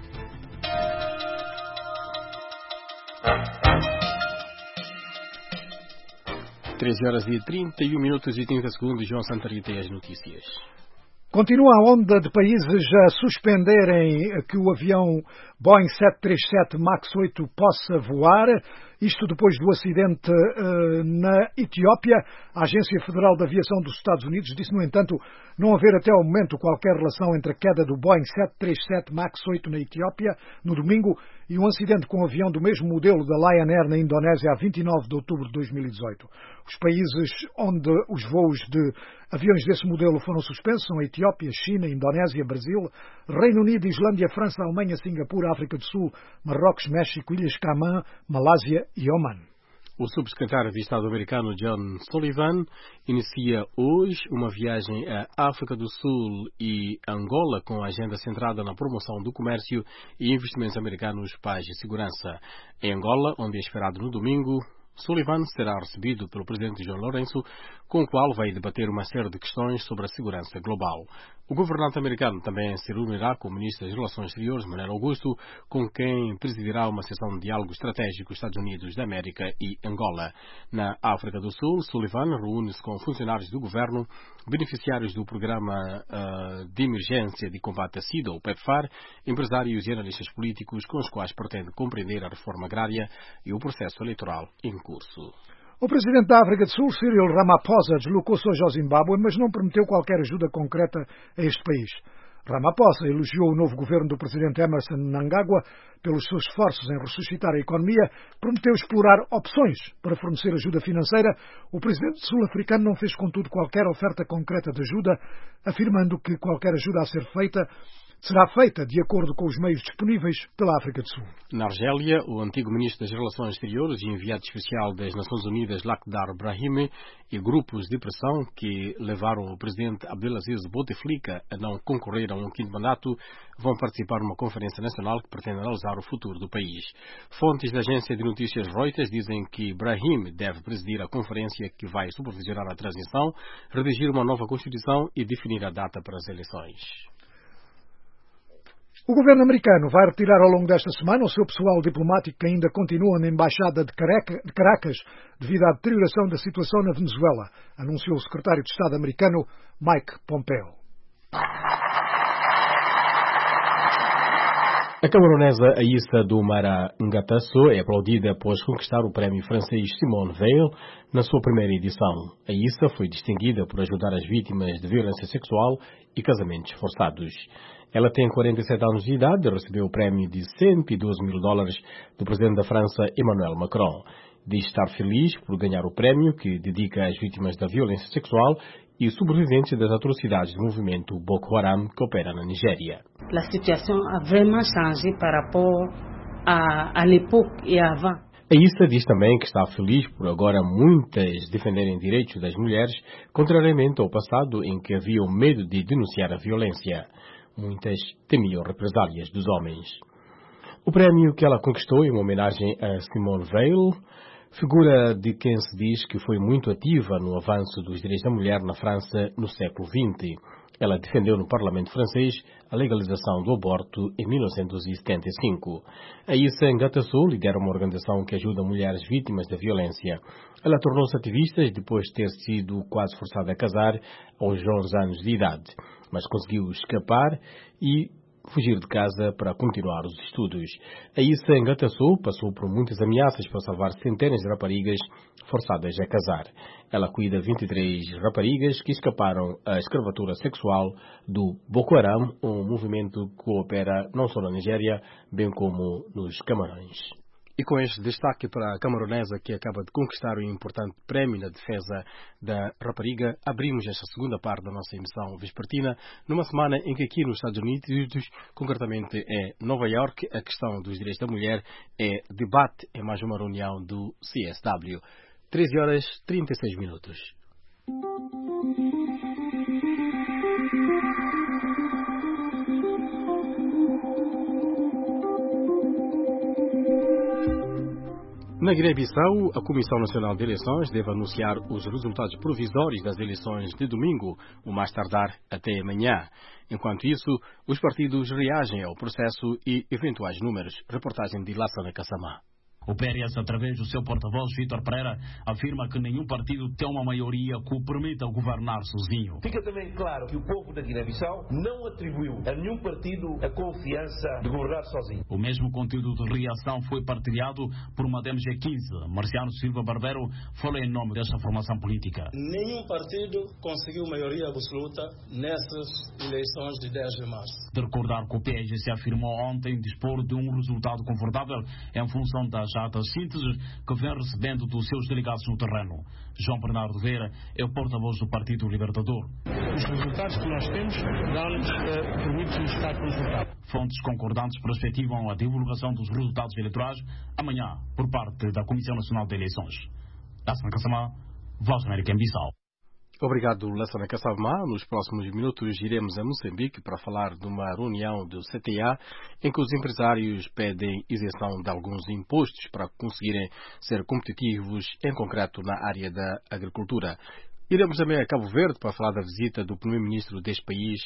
treze horas e trinta e um minutos e trinta segundos. João Santarita e as notícias. Continua a onda de países a suspenderem que o avião Boeing sete três sete MAX oito possa voar. Isto depois do acidente uh, na Etiópia. A Agência Federal de Aviação dos Estados Unidos disse, no entanto, não haver até ao momento qualquer relação entre a queda do Boeing sete três sete MAX oito na Etiópia, no domingo, e um acidente com um avião do mesmo modelo da Lion Air na Indonésia a vinte e nove de outubro de dois mil e dezoito. Os países onde os voos de aviões desse modelo foram suspensos são a Etiópia, China, Indonésia, Brasil, Reino Unido, Islândia, França, Alemanha, Singapura, África do Sul, Marrocos, México, Ilhas Caimã, Malásia e Oman. O subsecretário de Estado americano John Sullivan inicia hoje uma viagem à África do Sul e Angola com a agenda centrada na promoção do comércio e investimentos americanos, paz e segurança. Em Angola, onde é esperado no domingo, Sullivan será recebido pelo presidente João Lourenço, com o qual vai debater uma série de questões sobre a segurança global. O governante americano também se reunirá com o ministro das Relações Exteriores, Manuel Augusto, com quem presidirá uma sessão de diálogo estratégico Estados Unidos da América e Angola. Na África do Sul, Sullivan reúne-se com funcionários do governo, beneficiários do Programa uh, de Emergência de Combate à SIDA, o PEPFAR, empresários e analistas políticos com os quais pretende compreender a reforma agrária e o processo eleitoral em curso. O presidente da África do Sul, Cyril Ramaphosa, deslocou-se hoje ao Zimbábue, mas não prometeu qualquer ajuda concreta a este país. Ramaphosa elogiou o novo governo do presidente Emerson Mnangagwa pelos seus esforços em ressuscitar a economia, prometeu explorar opções para fornecer ajuda financeira. O presidente sul-africano não fez, contudo, qualquer oferta concreta de ajuda, afirmando que qualquer ajuda a ser feita será feita de acordo com os meios disponíveis pela África do Sul. Na Argélia, o antigo ministro das Relações Exteriores e enviado especial das Nações Unidas, Lakhdar Brahimi, e grupos de pressão que levaram o presidente Abdelaziz Bouteflika a não concorrer a um quinto mandato vão participar numa conferência nacional que pretende analisar o futuro do país. Fontes da agência de notícias Reuters dizem que Brahimi deve presidir a conferência que vai supervisionar a transição, redigir uma nova Constituição e definir a data para as eleições. O governo americano vai retirar ao longo desta semana o seu pessoal diplomático que ainda continua na Embaixada de Caracas devido à deterioração da situação na Venezuela, anunciou o secretário de Estado americano Mike Pompeo. A camaronesa Aissa Doumara Ngatasso é aplaudida após conquistar o prémio francês Simone Veil na sua primeira edição. Aissa foi distinguida por ajudar as vítimas de violência sexual e casamentos forçados. Ela tem quarenta e sete anos de idade e recebeu o prémio de cento e doze mil dólares do presidente da França, Emmanuel Macron. Diz estar feliz por ganhar o prémio que dedica às vítimas da violência sexual e sobreviventes das atrocidades do movimento Boko Haram que opera na Nigéria. A situação a vraiment changé par rapport à, à l'époque et avant. A I S A diz também que está feliz por agora muitas defenderem direitos das mulheres, contrariamente ao passado em que haviam medo de denunciar a violência. Muitas temiam represálias dos homens. O prémio que ela conquistou em uma homenagem a Simone Veil, figura de quem se diz que foi muito ativa no avanço dos direitos da mulher na França no século vinte. Ela defendeu no Parlamento francês a legalização do aborto em mil novecentos e setenta e cinco. A Issa Ngatassou lidera uma organização que ajuda mulheres vítimas da violência. Ela tornou-se ativista depois de ter sido quase forçada a casar aos onze anos de idade, mas conseguiu escapar e fugir de casa para continuar os estudos. A Issa Ngatassou passou por muitas ameaças para salvar centenas de raparigas forçadas a casar. Ela cuida de vinte e três raparigas que escaparam à escravatura sexual do Boko Haram, um movimento que opera não só na Nigéria, bem como nos Camarões. E com este destaque para a camaronesa que acaba de conquistar um importante prémio na defesa da rapariga, abrimos esta segunda parte da nossa emissão vespertina, numa semana em que aqui nos Estados Unidos, concretamente é Nova York, a questão dos direitos da mulher é debate em mais uma reunião do C S W. treze horas e trinta e seis minutos. Na Guiné-Bissau, a Comissão Nacional de Eleições deve anunciar os resultados provisórios das eleições de domingo, o mais tardar até amanhã. Enquanto isso, os partidos reagem ao processo e eventuais números. Reportagem de Lassana Kassamá. O P R S, através do seu porta-voz, Vítor Pereira, afirma que nenhum partido tem uma maioria que o permita governar sozinho. Fica também claro que o povo da Guiné-Bissau não atribuiu a nenhum partido a confiança de governar sozinho. O mesmo conteúdo de reação foi partilhado por uma D M G quinze. Marciano Silva Barbeiro falou em nome desta formação política. Nenhum partido conseguiu maioria absoluta nessas eleições de dez de março. De recordar que o P S se afirmou ontem dispor de um resultado confortável em função das atas sínteses que vem recebendo dos seus delegados no terreno. João Bernardo Vera é o porta-voz do Partido Libertador. Os resultados que nós temos dão-nos, uh, permitem-nos estar confortável. Fontes concordantes perspectivam a divulgação dos resultados eleitorais amanhã por parte da Comissão Nacional de Eleições. Lassana Kassamá, Voz da América em Bissau. Obrigado, Lassana Kassamá. Nos próximos minutos iremos a Moçambique para falar de uma reunião do C T A em que os empresários pedem isenção de alguns impostos para conseguirem ser competitivos, em concreto na área da agricultura. Iremos também a Cabo Verde para falar da visita do primeiro-ministro deste país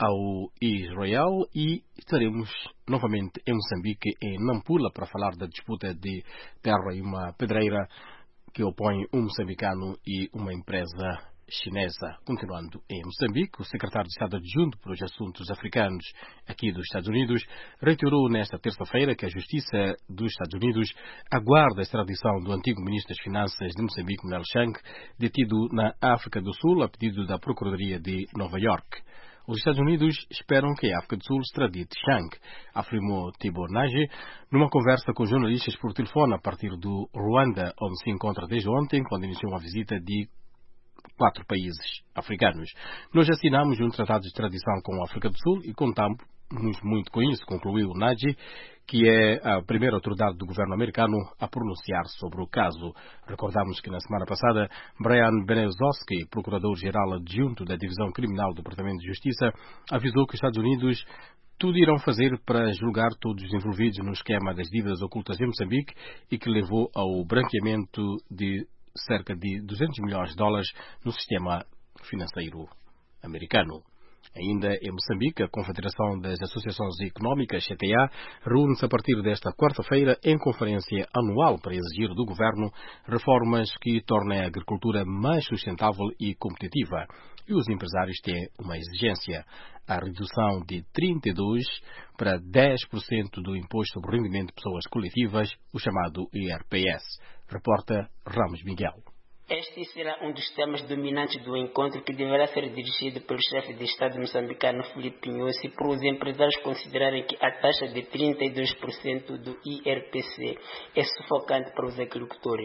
ao Israel e estaremos novamente em Moçambique, em Nampula, para falar da disputa de terra e uma pedreira que opõe um moçambicano e uma empresa chinesa. Continuando em Moçambique, o secretário de Estado adjunto para os assuntos africanos aqui dos Estados Unidos reiterou nesta terça-feira que a Justiça dos Estados Unidos aguarda a extradição do antigo ministro das Finanças de Moçambique, Mel Shank, detido na África do Sul a pedido da Procuradoria de Nova York. Os Estados Unidos esperam que a África do Sul extradite Shank, afirmou Tibor Nagy numa conversa com jornalistas por telefone a partir do Ruanda, onde se encontra desde ontem, quando iniciou uma visita de quatro países africanos. Nós assinamos um tratado de extradição com a África do Sul e contamos muito com isso, concluiu Nagy, que é a primeira autoridade do governo americano a pronunciar sobre o caso. Recordamos que na semana passada, Brian Benezowski, procurador-geral adjunto da Divisão Criminal do Departamento de Justiça, avisou que os Estados Unidos tudo irão fazer para julgar todos os envolvidos no esquema das dívidas ocultas em Moçambique e que levou ao branqueamento de cerca de duzentos milhões de dólares no sistema financeiro americano. Ainda em Moçambique, a Confederação das Associações Económicas, C T A, reúne-se a partir desta quarta-feira em conferência anual para exigir do governo reformas que tornem a agricultura mais sustentável e competitiva. E os empresários têm uma exigência: a redução de trinta e dois por cento para dez por cento do imposto sobre o rendimento de pessoas coletivas, o chamado I R P S. Reporta Ramos Miguel. Este será um dos temas dominantes do encontro, que deverá ser dirigido pelo chefe de Estado moçambicano Filipe Nhosi, por os empresários considerarem que a taxa de trinta e dois por cento do I R P C é sufocante para os agricultores.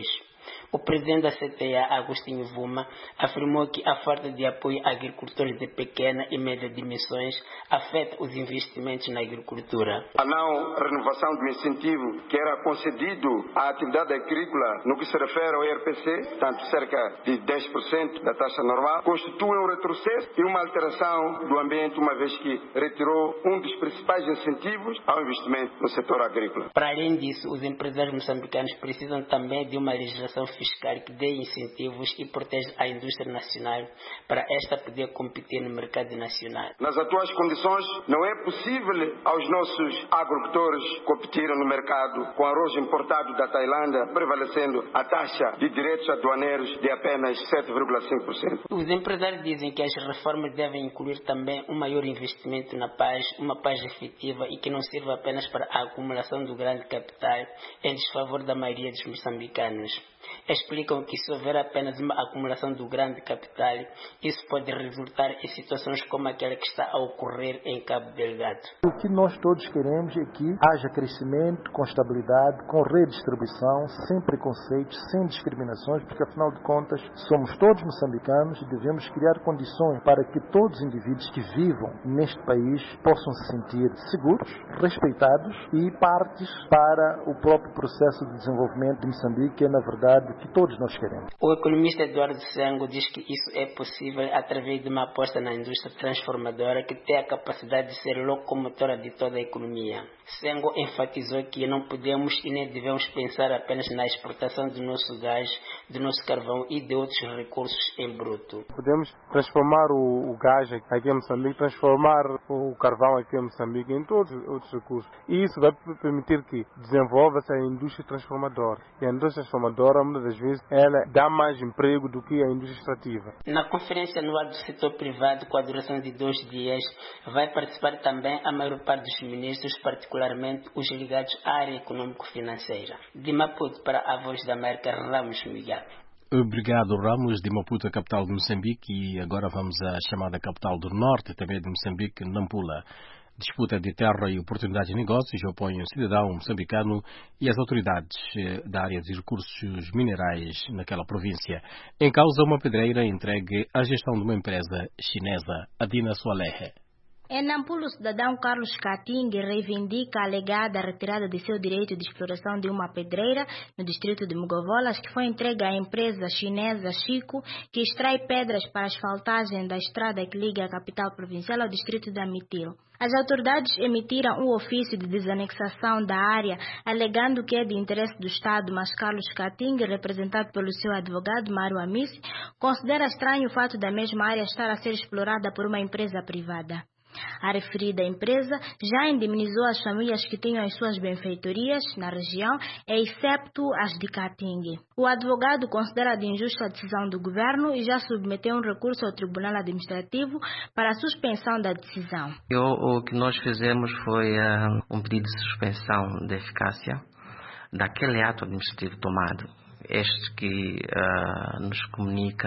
O presidente da C T A, Agostinho Vuma, afirmou que a falta de apoio a agricultores de pequena e média dimensões afeta os investimentos na agricultura. A não renovação do incentivo que era concedido à atividade agrícola no que se refere ao I R P C, tanto cerca de dez por cento da taxa normal, constitui um retrocesso e uma alteração do ambiente, uma vez que retirou um dos principais incentivos ao investimento no setor agrícola. Para além disso, os empresários moçambicanos precisam também de uma legislação fiscal que dê incentivos e proteja a indústria nacional para esta poder competir no mercado nacional. Nas atuais condições, não é possível aos nossos agricultores competirem no mercado com arroz importado da Tailândia, prevalecendo a taxa de direitos aduaneiros de apenas sete vírgula cinco por cento. Os empresários dizem que as reformas devem incluir também um maior investimento na paz, uma paz efetiva e que não sirva apenas para a acumulação do grande capital em desfavor da maioria dos moçambicanos. Explicam que se houver apenas uma acumulação do grande capital, isso pode resultar em situações como aquela que está a ocorrer em Cabo Delgado. O que nós todos queremos é que haja crescimento com estabilidade, com redistribuição, sem preconceitos, sem discriminações, porque afinal de contas somos todos moçambicanos e devemos criar condições para que todos os indivíduos que vivam neste país possam se sentir seguros, respeitados e partes para o próprio processo de desenvolvimento de Moçambique, que é na verdade que todos nós queremos. O economista Eduardo Sengo diz que isso é possível através de uma aposta na indústria transformadora que tem a capacidade de ser locomotora de toda a economia. Sengo enfatizou que não podemos e nem devemos pensar apenas na exportação do nosso gás, do nosso carvão e de outros recursos em bruto. Podemos transformar o, o gás aqui em Moçambique, transformar o carvão aqui em Moçambique em todos os outros recursos. E isso vai permitir que desenvolva-se a indústria transformadora. E a indústria transformadora, muitas das vezes, ela dá mais emprego do que a indústria extrativa. Na conferência anual do setor privado, com a duração de dois dias, vai participar também a maior parte dos ministros, particularmente os ligados à área econômico-financeira. De Maputo para a Voz da América, Ramos Miguel. Obrigado, Ramos, de Maputo, a capital de Moçambique, e agora vamos à chamada capital do norte, também de Moçambique, Nampula. Disputa de terra e oportunidades de negócios opõem o cidadão moçambicano e as autoridades da área de recursos minerais naquela província. Em causa, uma pedreira entregue à gestão de uma empresa chinesa, Adina Soalehe. Em Nampula, o cidadão Carlos Kating reivindica a alegada retirada de seu direito de exploração de uma pedreira no distrito de Mugovolas, que foi entregue à empresa chinesa Chico, que extrai pedras para a asfaltagem da estrada que liga a capital provincial ao distrito de Amitil. As autoridades emitiram um ofício de desanexação da área, alegando que é de interesse do Estado, mas Carlos Kating, representado pelo seu advogado Mário Amici, considera estranho o fato da mesma área estar a ser explorada por uma empresa privada. A referida empresa já indemnizou as famílias que tinham as suas benfeitorias na região, excepto as de Kating. O advogado considera de injusta a decisão do governo e já submeteu um recurso ao Tribunal Administrativo para a suspensão da decisão. Eu, o que nós fizemos foi uh, um pedido de suspensão da eficácia daquele ato administrativo tomado, este que uh, nos comunica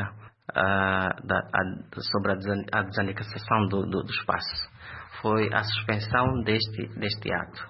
Uh, da, a, sobre a desanexação do, do, do espaço. Foi a suspensão deste, deste ato.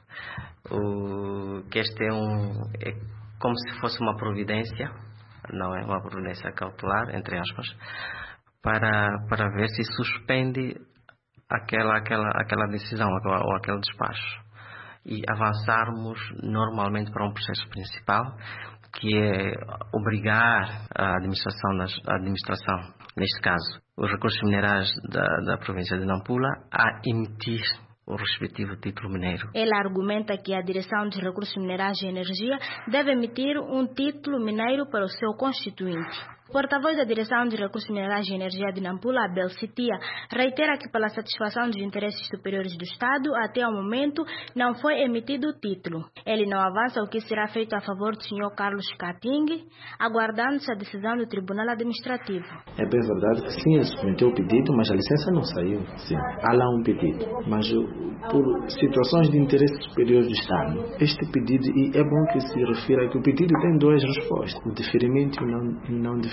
O, que este é, um, é como se fosse uma providência, não é uma providência cautelar, entre aspas, para, para ver se suspende aquela, aquela, aquela decisão ou aquele despacho e avançarmos normalmente para um processo principal, que é obrigar a administração, a administração, neste caso, os recursos minerais da, da província de Nampula, a emitir o respectivo título mineiro. Ele argumenta que a Direção dos Recursos Minerais e Energia deve emitir um título mineiro para o seu constituinte. O porta-voz da Direção de Recursos Minerais e Energia de Nampula, Abel Sitia, reitera que pela satisfação dos interesses superiores do Estado, até ao momento, não foi emitido o título. Ele não avança o que será feito a favor do senhor Carlos Kating, aguardando-se a decisão do Tribunal Administrativo. É bem verdade que sim, ele submeteu o pedido, mas a licença não saiu. Sim, há lá um pedido. Mas por situações de interesse superior do Estado, este pedido, e é bom que se refira que o pedido tem duas respostas, o deferimento e não, não deferimento.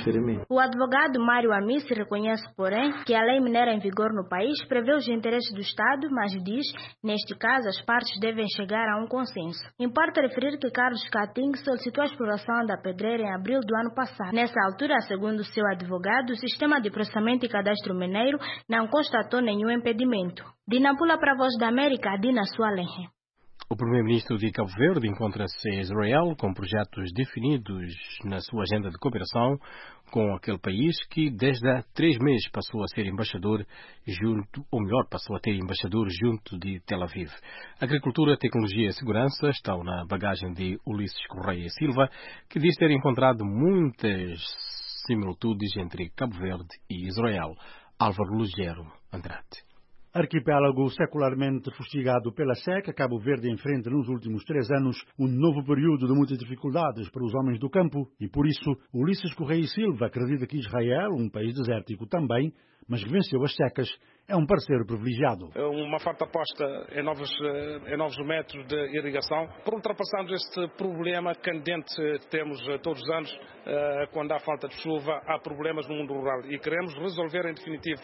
diferimento. O advogado Mário Amici reconhece, porém, que a lei mineira em vigor no país prevê os interesses do Estado, mas diz, neste caso, as partes devem chegar a um consenso. Importa referir que Carlos Kating solicitou a exploração da pedreira em abril do ano passado. Nessa altura, segundo o seu advogado, o sistema de processamento e cadastro mineiro não constatou nenhum impedimento. De Nampula para a Voz da América, Dina Sualenhe. O primeiro-ministro de Cabo Verde encontra-se em Israel com projetos definidos na sua agenda de cooperação com aquele país que desde há três meses passou a ser embaixador junto, ou melhor, passou a ter embaixador junto de Tel Aviv. Agricultura, tecnologia e segurança estão na bagagem de Ulisses Correia Silva, que diz ter encontrado muitas similitudes entre Cabo Verde e Israel. Álvaro Lugero Andrade. Arquipélago secularmente fustigado pela seca, Cabo Verde enfrenta nos últimos três anos um novo período de muitas dificuldades para os homens do campo e, por isso, Ulisses Correia Silva acredita que Israel, um país desértico também, mas que venceu as secas, é um parceiro privilegiado. Uma forte aposta em novos, em novos métodos de irrigação, por ultrapassarmos este problema candente que temos todos os anos, quando há falta de chuva, há problemas no mundo rural e queremos resolver em definitivo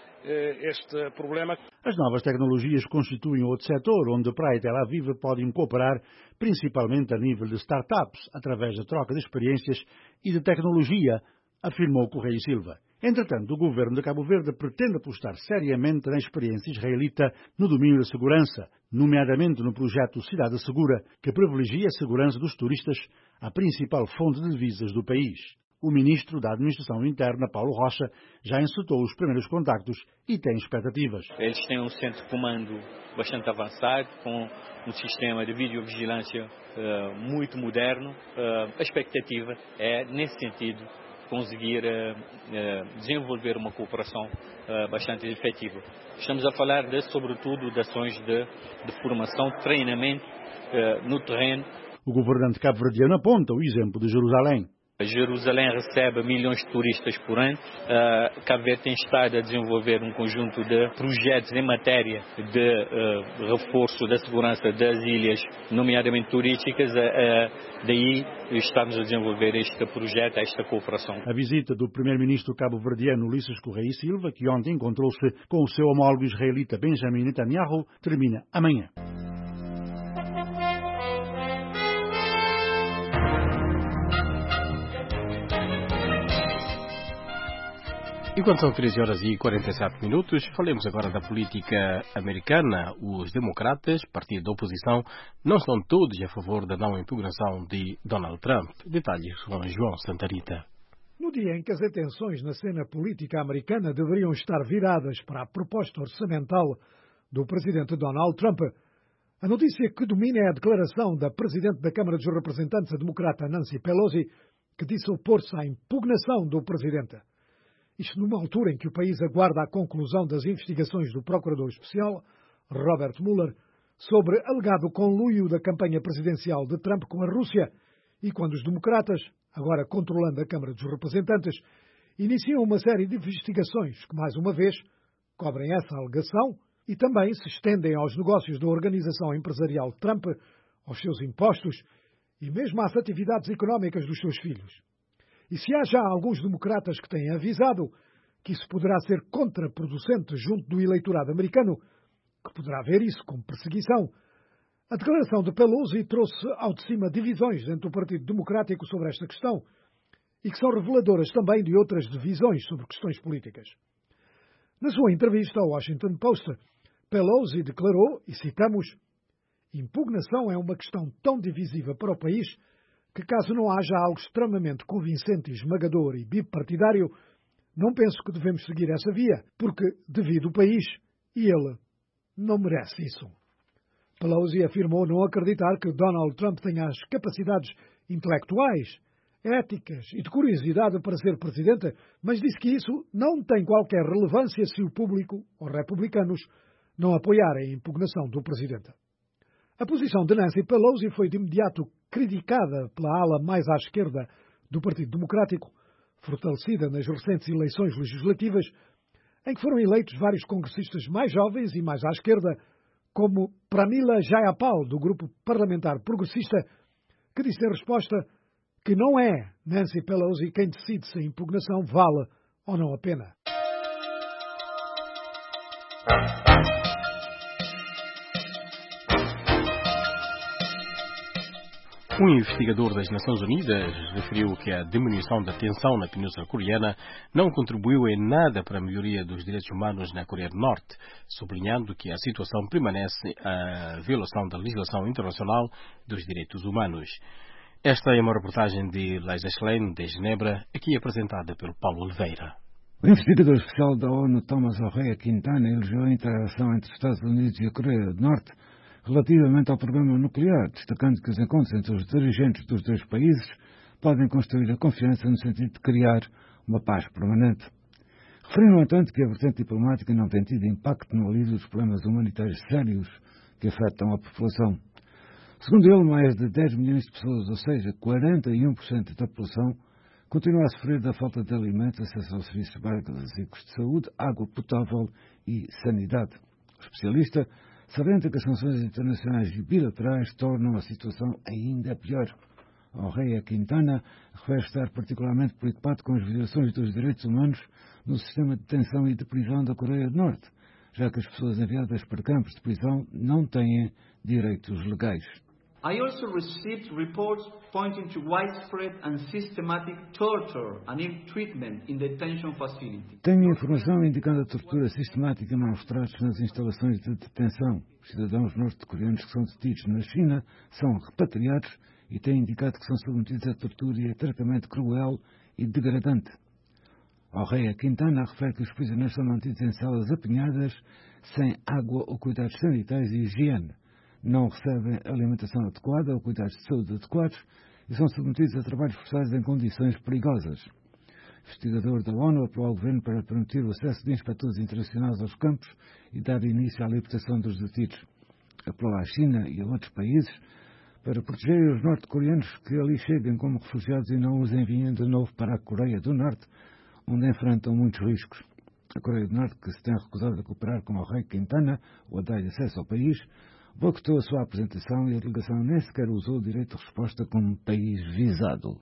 este problema. As novas tecnologias constituem outro setor onde Praia e Tel Aviv podem cooperar, principalmente a nível de startups, através da troca de experiências e de tecnologia, afirmou Correia Silva. Entretanto, o governo de Cabo Verde pretende apostar seriamente na experiência israelita no domínio da segurança, nomeadamente no projeto Cidade Segura, que privilegia a segurança dos turistas, a principal fonte de divisas do país. O ministro da Administração Interna, Paulo Rocha, já encetou os primeiros contactos e tem expectativas. Eles têm um centro de comando bastante avançado, com um sistema de videovigilância uh, muito moderno. Uh, a expectativa é, nesse sentido, conseguir uh, uh, desenvolver uma cooperação uh, bastante efetiva. Estamos a falar, de, sobretudo, de ações de, de formação, treinamento uh, no terreno. O governante cabo-verdiano aponta o exemplo de Jerusalém. Jerusalém recebe milhões de turistas por ano. Uh, Cabo Verde tem estado a desenvolver um conjunto de projetos em matéria de uh, reforço da segurança das ilhas, nomeadamente turísticas. Uh, uh, daí estamos a desenvolver este projeto, esta cooperação. A visita do primeiro-ministro cabo-verdiano Ulisses Correia Silva, que ontem encontrou-se com o seu homólogo israelita Benjamin Netanyahu, termina amanhã. Enquanto são treze horas e quarenta e sete minutos, falemos agora da política americana. Os democratas, partido da oposição, não estão todos a favor da não impugnação de Donald Trump. Detalhes com João Santarita. No dia em que as atenções na cena política americana deveriam estar viradas para a proposta orçamental do presidente Donald Trump, a notícia que domina é a declaração da presidente da Câmara dos Representantes, a democrata Nancy Pelosi, que disse opor-se à impugnação do presidente. Isto numa altura em que o país aguarda a conclusão das investigações do Procurador Especial, Robert Mueller, sobre alegado conluio da campanha presidencial de Trump com a Rússia e quando os democratas, agora controlando a Câmara dos Representantes, iniciam uma série de investigações que, mais uma vez, cobrem essa alegação e também se estendem aos negócios da organização empresarial Trump, aos seus impostos e mesmo às atividades económicas dos seus filhos. E se há já alguns democratas que têm avisado que isso poderá ser contraproducente junto do eleitorado americano, que poderá ver isso como perseguição, a declaração de Pelosi trouxe ao de cima divisões entre o Partido Democrático sobre esta questão e que são reveladoras também de outras divisões sobre questões políticas. Na sua entrevista ao Washington Post, Pelosi declarou, e citamos, impugnação é uma questão tão divisiva para o país que, caso não haja algo extremamente convincente, esmagador e bipartidário, não penso que devemos seguir essa via, porque divide o país e ele não merece isso. Pelosi afirmou não acreditar que Donald Trump tenha as capacidades intelectuais, éticas e de curiosidade para ser presidente, mas disse que isso não tem qualquer relevância se o público, os republicanos, não apoiarem a impugnação do presidente. A posição de Nancy Pelosi foi de imediato criticada pela ala mais à esquerda do Partido Democrático, fortalecida nas recentes eleições legislativas, em que foram eleitos vários congressistas mais jovens e mais à esquerda, como Pramila Jayapal, do grupo parlamentar progressista, que disse em resposta que não é Nancy Pelosi quem decide se a impugnação vale ou não a pena. Um investigador das Nações Unidas referiu que a diminuição da tensão na Península Coreana não contribuiu em nada para a melhoria dos direitos humanos na Coreia do Norte, sublinhando que a situação permanece a violação da legislação internacional dos direitos humanos. Esta é uma reportagem de Liza Schlein, de Genebra, aqui apresentada pelo Paulo Oliveira. O investigador especial da ONU, Thomas Ojea Quintana, elogiou a interação entre os Estados Unidos e a Coreia do Norte relativamente ao programa nuclear, destacando que os encontros entre os dirigentes dos dois países podem construir a confiança no sentido de criar uma paz permanente. Referiu, no entanto, que a vertente diplomática não tem tido impacto no alívio dos problemas humanitários sérios que afetam a população. Segundo ele, mais de dez milhões de pessoas, ou seja, quarenta e um por cento da população, continua a sofrer da falta de alimentos, acesso aos serviços básicos de saúde, água potável e sanidade. O especialista salienta que as sanções internacionais e bilaterais tornam a situação ainda pior. Ojea Quintana refere estar particularmente preocupado com as violações dos direitos humanos no sistema de detenção e de prisão da Coreia do Norte, já que as pessoas enviadas para campos de prisão não têm direitos legais. I also received reports pointing to widespread and systematic torture and ill treatment in detention facilities. Tenho informação indicando a tortura sistemática e maus tratos nas instalações de detenção. Os cidadãos norte-coreanos que são detidos na China são repatriados e têm indicado que são submetidos a tortura e a tratamento cruel e degradante. Ojea Quintana refere que os prisioneiros são mantidos em celas apinhadas, sem água ou cuidados sanitários e higiene. Não recebem alimentação adequada ou cuidados de saúde adequados e são submetidos a trabalhos forçados em condições perigosas. O investigador da ONU apelou ao governo para permitir o acesso de inspectores internacionais aos campos e dar início à libertação dos detidos. Apelou à China e a outros países para proteger os norte-coreanos que ali cheguem como refugiados e não os enviem de novo para a Coreia do Norte, onde enfrentam muitos riscos. A Coreia do Norte, que se tem recusado a cooperar com Ojea Quintana ou a dar acesso ao país, boicotou a sua apresentação e a delegação nem sequer usou o direito de resposta como país visado.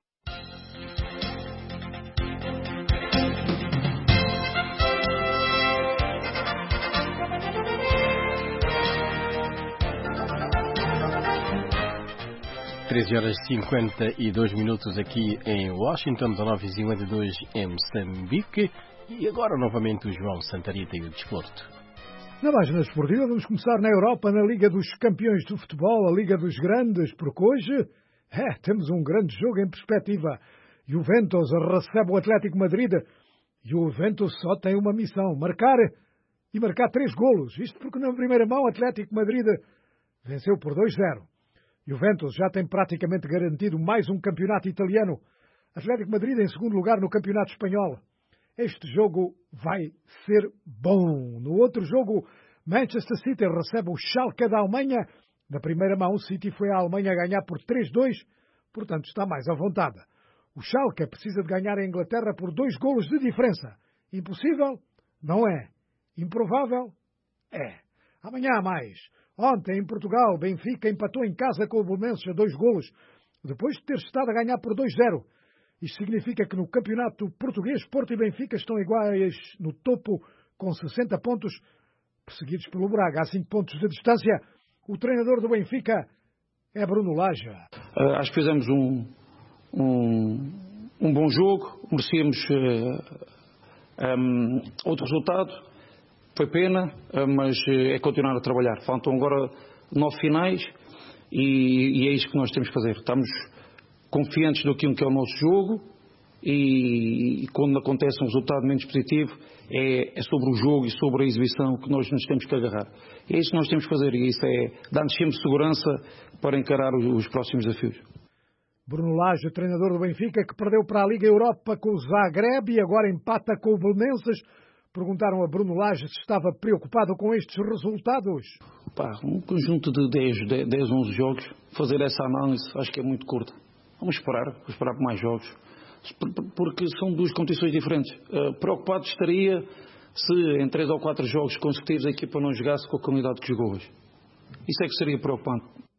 treze horas e cinquenta e dois minutos aqui em Washington, dezenove e cinquenta e dois em Moçambique. E agora novamente o João Santarita e o desporto. Na página esportiva vamos começar na Europa, na Liga dos Campeões do Futebol, a Liga dos Grandes, porque hoje é, temos um grande jogo em perspectiva. Juventus recebe o Atlético Madrid e o Juventus só tem uma missão, marcar e marcar três golos. Isto porque na primeira mão o Atlético Madrid venceu por dois a zero. Juventus já tem praticamente garantido mais um campeonato italiano. Atlético Madrid em segundo lugar no campeonato espanhol. Este jogo vai ser bom. No outro jogo, Manchester City recebe o Schalke da Alemanha. Na primeira mão, o City foi à Alemanha ganhar por três a dois, portanto está mais à vontade. O Schalke precisa de ganhar a Inglaterra por dois golos de diferença. Impossível? Não é. Improvável? É. Amanhã há mais. Ontem, em Portugal, Benfica empatou em casa com o Belenenses a dois golos, depois de ter estado a ganhar por dois a zero. Isto significa que no campeonato português, Porto e Benfica estão iguais no topo com sessenta pontos, perseguidos pelo Braga a cinco pontos de distância. O treinador do Benfica é Bruno Lage. Uh, acho que fizemos um, um, um bom jogo, merecemos uh, um, outro resultado. Foi pena, uh, mas uh, é continuar a trabalhar. Faltam agora nove finais e, e é isso que nós temos que fazer. Estamos confiantes daquilo que é o nosso jogo e, e quando acontece um resultado menos positivo é, é sobre o jogo e sobre a exibição que nós nos temos que agarrar. É isso que nós temos que fazer e isso é dar-nos sempre segurança para encarar os, os próximos desafios. Bruno Lage, treinador do Benfica, que perdeu para a Liga Europa com o Zagreb e agora empata com o Belenenses. Perguntaram a Bruno Lage se estava preocupado com estes resultados. Pá, um conjunto de dez, onze jogos, fazer essa análise acho que é muito curta. Vamos esperar, vamos esperar por mais jogos, porque são duas competições diferentes. Uh, preocupado estaria se em três ou quatro jogos consecutivos a equipa não jogasse com a qualidade que jogou hoje. Isso é que seria preocupante.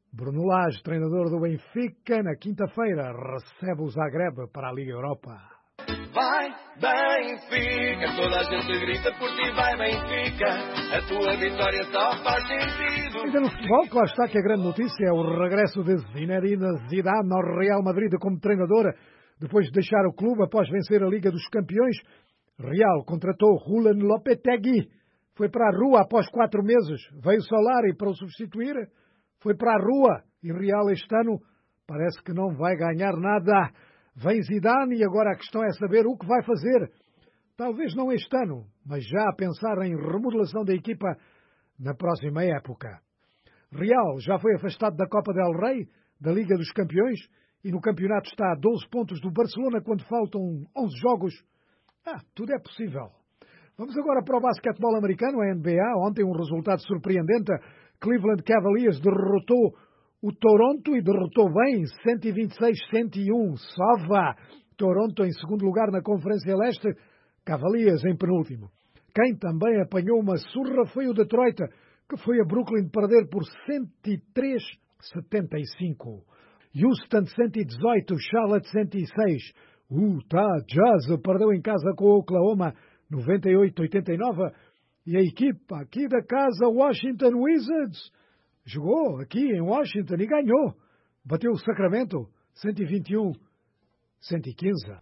Bruno Lage, treinador do Benfica, na quinta-feira recebe o Zagreb para a Liga Europa. Vai Benfica, toda a gente grita por ti, vai Benfica, a tua vitória só faz sentido. Ainda no futebol, claro está que a grande notícia é o regresso de Zinedine Zidane ao Real Madrid como treinador, depois de deixar o clube após vencer a Liga dos Campeões. Real contratou Julen Lopetegui, foi para a rua após quatro meses, veio Solari para o substituir, foi para a rua e Real este ano parece que não vai ganhar nada. Vem Zidane e agora a questão é saber o que vai fazer. Talvez não este ano, mas já a pensar em remodelação da equipa na próxima época. Real já foi afastado da Copa del Rei, da Liga dos Campeões, e no campeonato está a doze pontos do Barcelona quando faltam onze jogos. Ah, tudo é possível. Vamos agora para o basquetebol americano, a N B A. Ontem um resultado surpreendente. Cleveland Cavaliers derrotou o Toronto e derrotou bem, cento e vinte e seis a cento e um. Sova. Toronto em segundo lugar na Conferência Leste, Cavaliers em penúltimo. Quem também apanhou uma surra foi o Detroit, que foi a Brooklyn perder por cento e três a setenta e cinco. Houston cento e dezoito, Charlotte cento e seis. Utah Jazz perdeu em casa com o Oklahoma noventa e oito a oitenta e nove. E a equipa aqui da casa, Washington Wizards, jogou aqui em Washington e ganhou. Bateu o Sacramento cento e vinte e um a cento e quinze.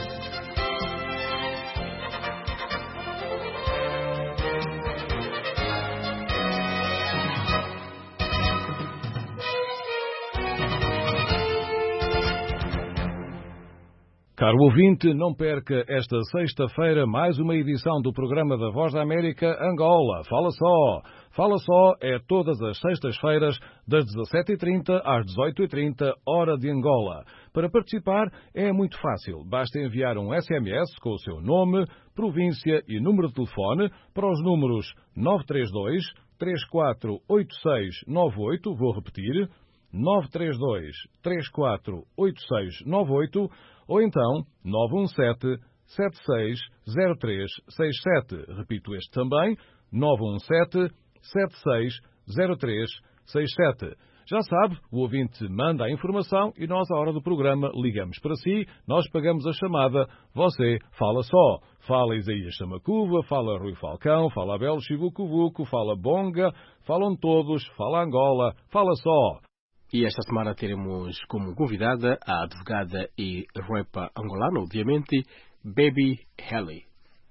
Caro ouvinte, não perca esta sexta-feira mais uma edição do programa da Voz da América Angola. Fala só! Fala só é todas as sextas-feiras, das dezassete e trinta às dezoito e trinta, hora de Angola. Para participar é muito fácil. Basta enviar um S M S com o seu nome, província e número de telefone para os números nove três dois, três quatro oito seis nove oito, vou repetir, nove três dois, três quatro oito seis nove oito, ou então nove um sete, sete seis zero três seis sete. Repito este também, nove um sete, sete seis zero três seis sete. Já sabe, o ouvinte manda a informação e nós, à hora do programa, ligamos para si, nós pagamos a chamada, você fala só. Fala Isaías Chamacuva, fala Rui Falcão, fala Abel Chivucuvuco, fala Bonga, falam todos, fala Angola, fala só. E esta semana teremos como convidada a advogada e rapper angolana, obviamente, Baby Helly.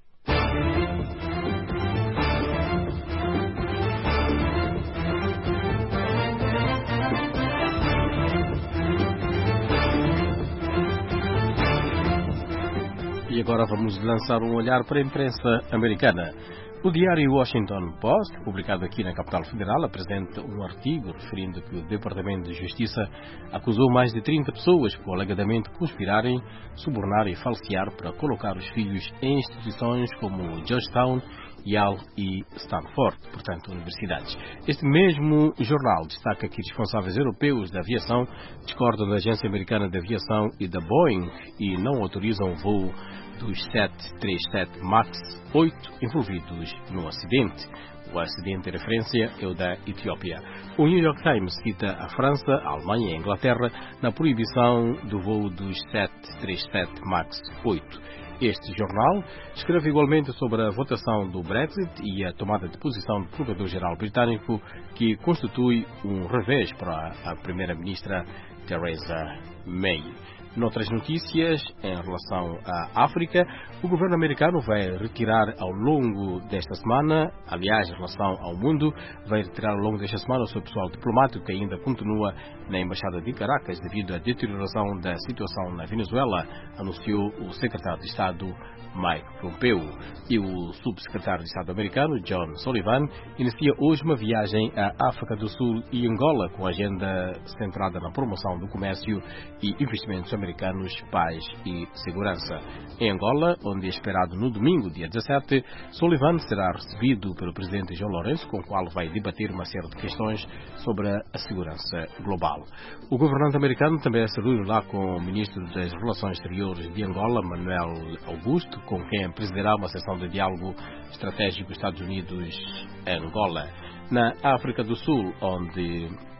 E agora vamos lançar um olhar para a imprensa americana. O diário Washington Post, publicado aqui na capital federal, apresenta um artigo referindo que o Departamento de Justiça acusou mais de trinta pessoas por alegadamente conspirarem, subornar e falsear para colocar os filhos em instituições como Georgetown, Yale e Stanford, portanto, universidades. Este mesmo jornal destaca que responsáveis europeus da aviação discordam da Agência Americana de Aviação e da Boeing e não autorizam o voo dos sete três sete MAX oito envolvidos no acidente. O acidente de referência é o da Etiópia. O New York Times cita a França, a Alemanha e a Inglaterra na proibição do voo dos sete três sete MAX oito. Este jornal escreve igualmente sobre a votação do Brexit e a tomada de posição do Procurador-Geral britânico, que constitui um revés para a Primeira-Ministra Theresa May. Noutras notícias, em relação à África, o governo americano vai retirar ao longo desta semana, aliás, em relação ao mundo, vai retirar ao longo desta semana o seu pessoal diplomático que ainda continua na Embaixada de Caracas devido à deterioração da situação na Venezuela, anunciou o secretário de Estado Mike Pompeo. E o subsecretário de Estado americano, John Sullivan, inicia hoje uma viagem à África do Sul e Angola com agenda centrada na promoção do comércio e investimentos americanos, paz e segurança. Em Angola, onde é esperado no domingo, dia dezassete, Sullivan será recebido pelo presidente João Lourenço, com o qual vai debater uma série de questões sobre a segurança global. O governante americano também se reúne lá com o ministro das Relações Exteriores de Angola, Manuel Augusto, com quem presidirá uma sessão de diálogo estratégico Estados Unidos-Angola. Na África do Sul, onde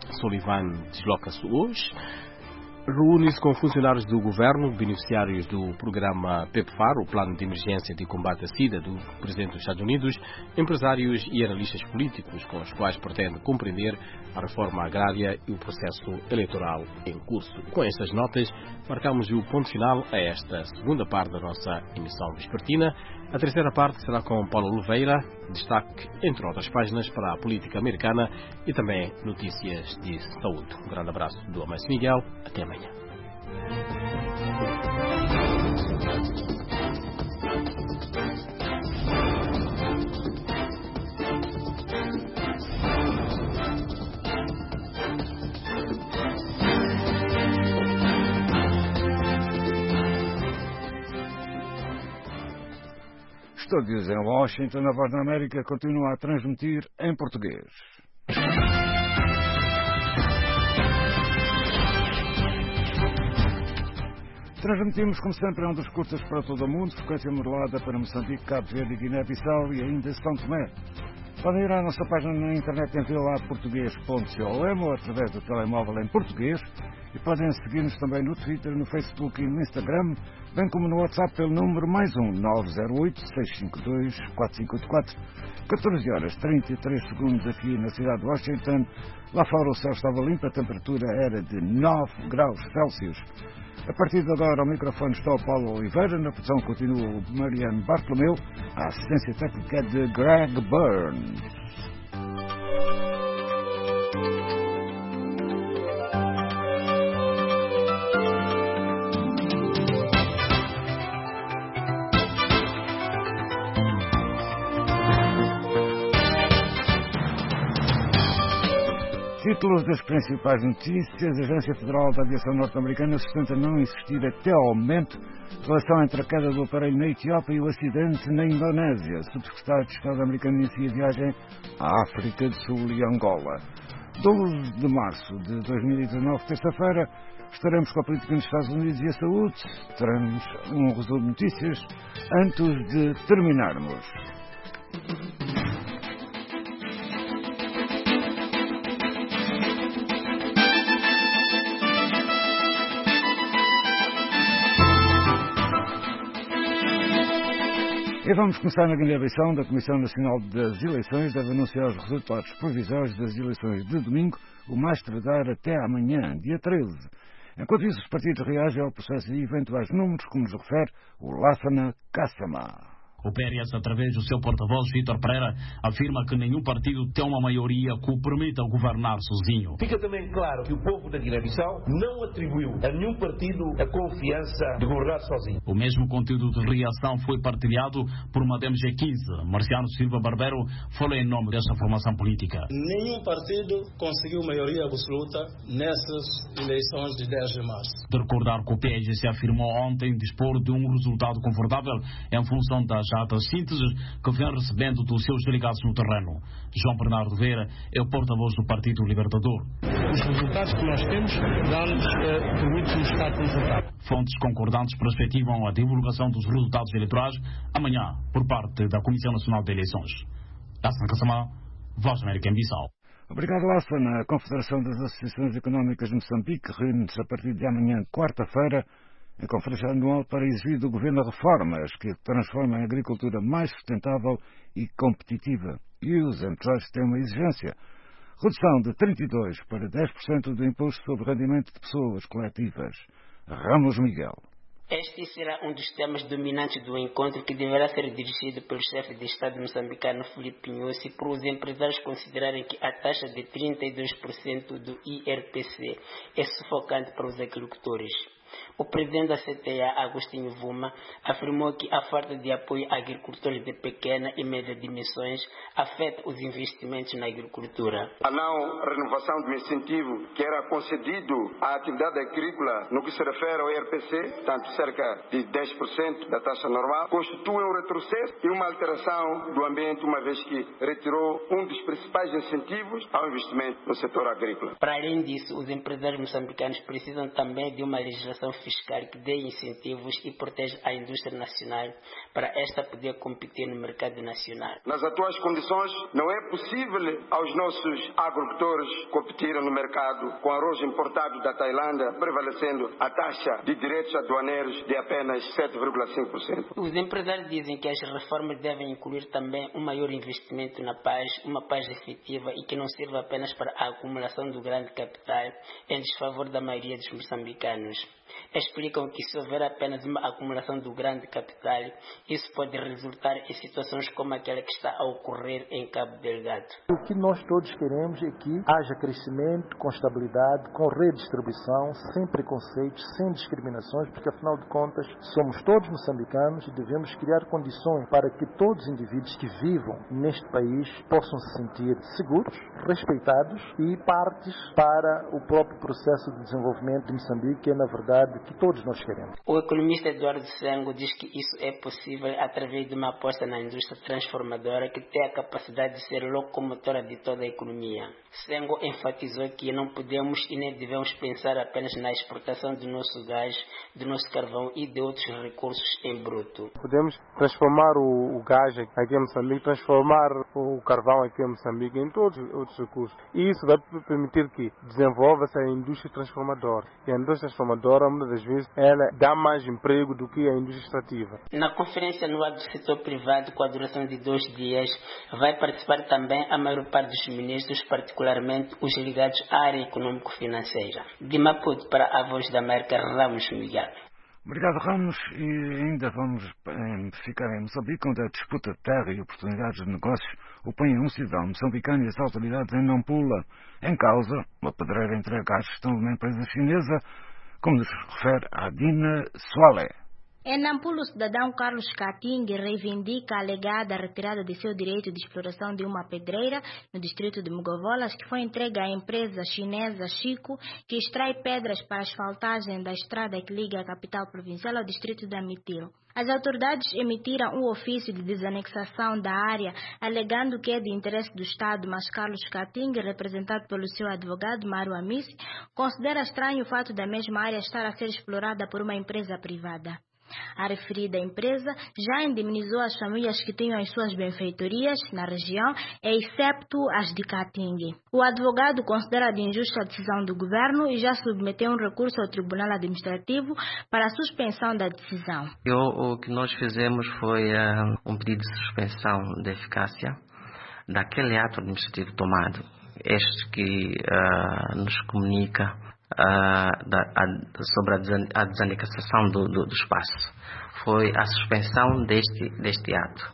Sullivan desloca-se hoje. Reúne-se com funcionários do governo, beneficiários do programa PEPFAR, o Plano de Emergência de Combate à SIDA do Presidente dos Estados Unidos, empresários e analistas políticos, com os quais pretende compreender a reforma agrária e o processo eleitoral em curso. Com estas notas, marcamos o ponto final a esta segunda parte da nossa emissão vespertina. A terceira parte será com Paulo Oliveira, destaque, entre outras páginas, para a política americana e também notícias de saúde. Um grande abraço do Amâncio Miguel. Até amanhã. Estúdios em Washington, a Voz da América continua a transmitir em português. Transmitimos, como sempre, ondas curtas para todo o mundo, frequência modulada para Moçambique, Cabo Verde, Guiné-Bissau e ainda São Tomé. Podem ir à nossa página na internet em vila português ponto com ou através do telemóvel em português e podem seguir-nos também no Twitter, no Facebook e no Instagram, bem como no WhatsApp pelo número mais um nove zero oito, seis cinco dois, quatro cinco oito quatro. catorze horas e trinta e três segundos aqui na cidade de Washington. Lá fora o céu estava limpo, a temperatura era de nove graus Celsius. A partir de agora, ao microfone está o Paulo Oliveira, na produção continua o Mariano Bartolomeu, a assistência técnica de Greg Burns. Títulos das principais notícias. A Agência Federal da Aviação Norte-Americana sustenta não existir até ao momento relação entre a queda do aparelho na Etiópia e o acidente na Indonésia. O Subsecretário de Estado americano inicia viagem à África do Sul e Angola. doze de março de dois mil e dezanove, terça-feira, estaremos com a política nos Estados Unidos e a saúde. Teremos um resumo de notícias antes de terminarmos. E vamos começar na Guiné-Bissau, da Comissão Nacional das Eleições deve anunciar os resultados provisórios das eleições de domingo, o mais tardar até amanhã, dia treze. Enquanto isso, os partidos reagem ao processo e eventuais números, como nos refere o Lassana Kassama. O P R S, através do seu porta-voz, Vítor Pereira, afirma que nenhum partido tem uma maioria que o permita governar sozinho. Fica também claro que o povo da Guiné-Bissau não atribuiu a nenhum partido a confiança de governar sozinho. O mesmo conteúdo de reação foi partilhado por uma D M G quinze. Marciano Silva Barbeiro falou em nome desta formação política. Nenhum partido conseguiu maioria absoluta nessas eleições de dez de março. De recordar que o P S C afirmou ontem dispor de um resultado confortável em função das atas sínteses que vem recebendo dos seus delegados no terreno. João Bernardo Vera é o porta-voz do Partido Libertador. Os resultados que nós temos dão-nos, eh, permitem-nos estar confortáveis. Fontes concordantes perspectivam a divulgação dos resultados eleitorais amanhã por parte da Comissão Nacional de Eleições. Lassana Kassama, Voz da América em Bissau. Obrigado, Lassana. A Confederação das Associações Económicas de Moçambique reúne-se a partir de amanhã, quarta-feira, em conferência anual para exigir do Governo reformas que transformem a agricultura mais sustentável e competitiva. E os empresários têm uma exigência: redução de trinta e dois por cento para dez por cento do imposto sobre rendimento de pessoas coletivas. Ramos Miguel. Este será um dos temas dominantes do encontro, que deverá ser dirigido pelo chefe de Estado moçambicano Filipe Nyusi, por os empresários considerarem que a taxa de trinta e dois por cento do I R P C é sufocante para os agricultores. O presidente da C T A, Agostinho Vuma, afirmou que a falta de apoio a agricultores de pequena e média dimensões afeta os investimentos na agricultura. A não renovação do incentivo que era concedido à atividade agrícola no que se refere ao I R P C, tanto cerca de dez por cento da taxa normal, constitui um retrocesso e uma alteração do ambiente, uma vez que retirou um dos principais incentivos ao investimento no setor agrícola. Para além disso, os empresários moçambicanos precisam também de uma legislação legislação fiscal que dê incentivos e proteja a indústria nacional para esta poder competir no mercado nacional. Nas atuais condições, não é possível aos nossos agricultores competirem no mercado com arroz importado da Tailândia, prevalecendo a taxa de direitos aduaneiros de apenas sete vírgula cinco por cento. Os empresários dizem que as reformas devem incluir também um maior investimento na paz, uma paz efetiva e que não sirva apenas para a acumulação do grande capital em desfavor da maioria dos moçambicanos. Explicam que se houver apenas uma acumulação do grande capital, isso pode resultar em situações como aquela que está a ocorrer em Cabo Delgado. O que nós todos queremos é que haja crescimento com estabilidade, com redistribuição, sem preconceitos, sem discriminações, porque afinal de contas somos todos moçambicanos e devemos criar condições para que todos os indivíduos que vivam neste país possam se sentir seguros, respeitados e partes para o próprio processo de desenvolvimento de Moçambique, que é na verdade que todos nós queremos. O economista Eduardo Sengo diz que isso é possível através de uma aposta na indústria transformadora que tem a capacidade de ser locomotora de toda a economia. Sengo enfatizou que não podemos e nem devemos pensar apenas na exportação do nosso gás, do nosso carvão e de outros recursos em bruto. Podemos transformar o, o gás aqui em Moçambique, transformar o carvão aqui em Moçambique em todos os outros recursos. E isso vai permitir que desenvolva-se a indústria transformadora. E a indústria transformadora, muitas das vezes, ela dá mais emprego do que a indústria extrativa. Na conferência anual do setor privado, com a duração de dois dias, vai participar também a maior parte dos ministros, particularmente os ligados à área econômico-financeira. De Maputo para a Voz da América, Ramos Miguel. Obrigado, Ramos. E ainda vamos em, ficar em Moçambique, onde a disputa de terra e oportunidades de negócios opõem um cidadão moçambicano e as autoridades em Nampula. Em causa, uma pedreira entregue à gestão de uma empresa chinesa, como nos refere a Dina Soale. Em Nampula, o cidadão Carlos Kating reivindica a alegada retirada de seu direito de exploração de uma pedreira no distrito de Mugovolas, que foi entregue à empresa chinesa Chico, que extrai pedras para a asfaltagem da estrada que liga a capital provincial ao distrito de Amitilo. As autoridades emitiram um ofício de desanexação da área, alegando que é de interesse do Estado, mas Carlos Kating, representado pelo seu advogado Mário Amici, considera estranho o fato da mesma área estar a ser explorada por uma empresa privada. A referida empresa já indemnizou as famílias que tinham as suas benfeitorias na região, excepto as de Kating. O advogado considera de injusta a decisão do governo e já submeteu um recurso ao Tribunal Administrativo para a suspensão da decisão. Eu, o que nós fizemos foi uh, um pedido de suspensão da eficácia daquele ato administrativo tomado, este que uh, nos comunica Uh, da, a, sobre a desanexação do, do, do espaço. Foi a suspensão deste, deste ato.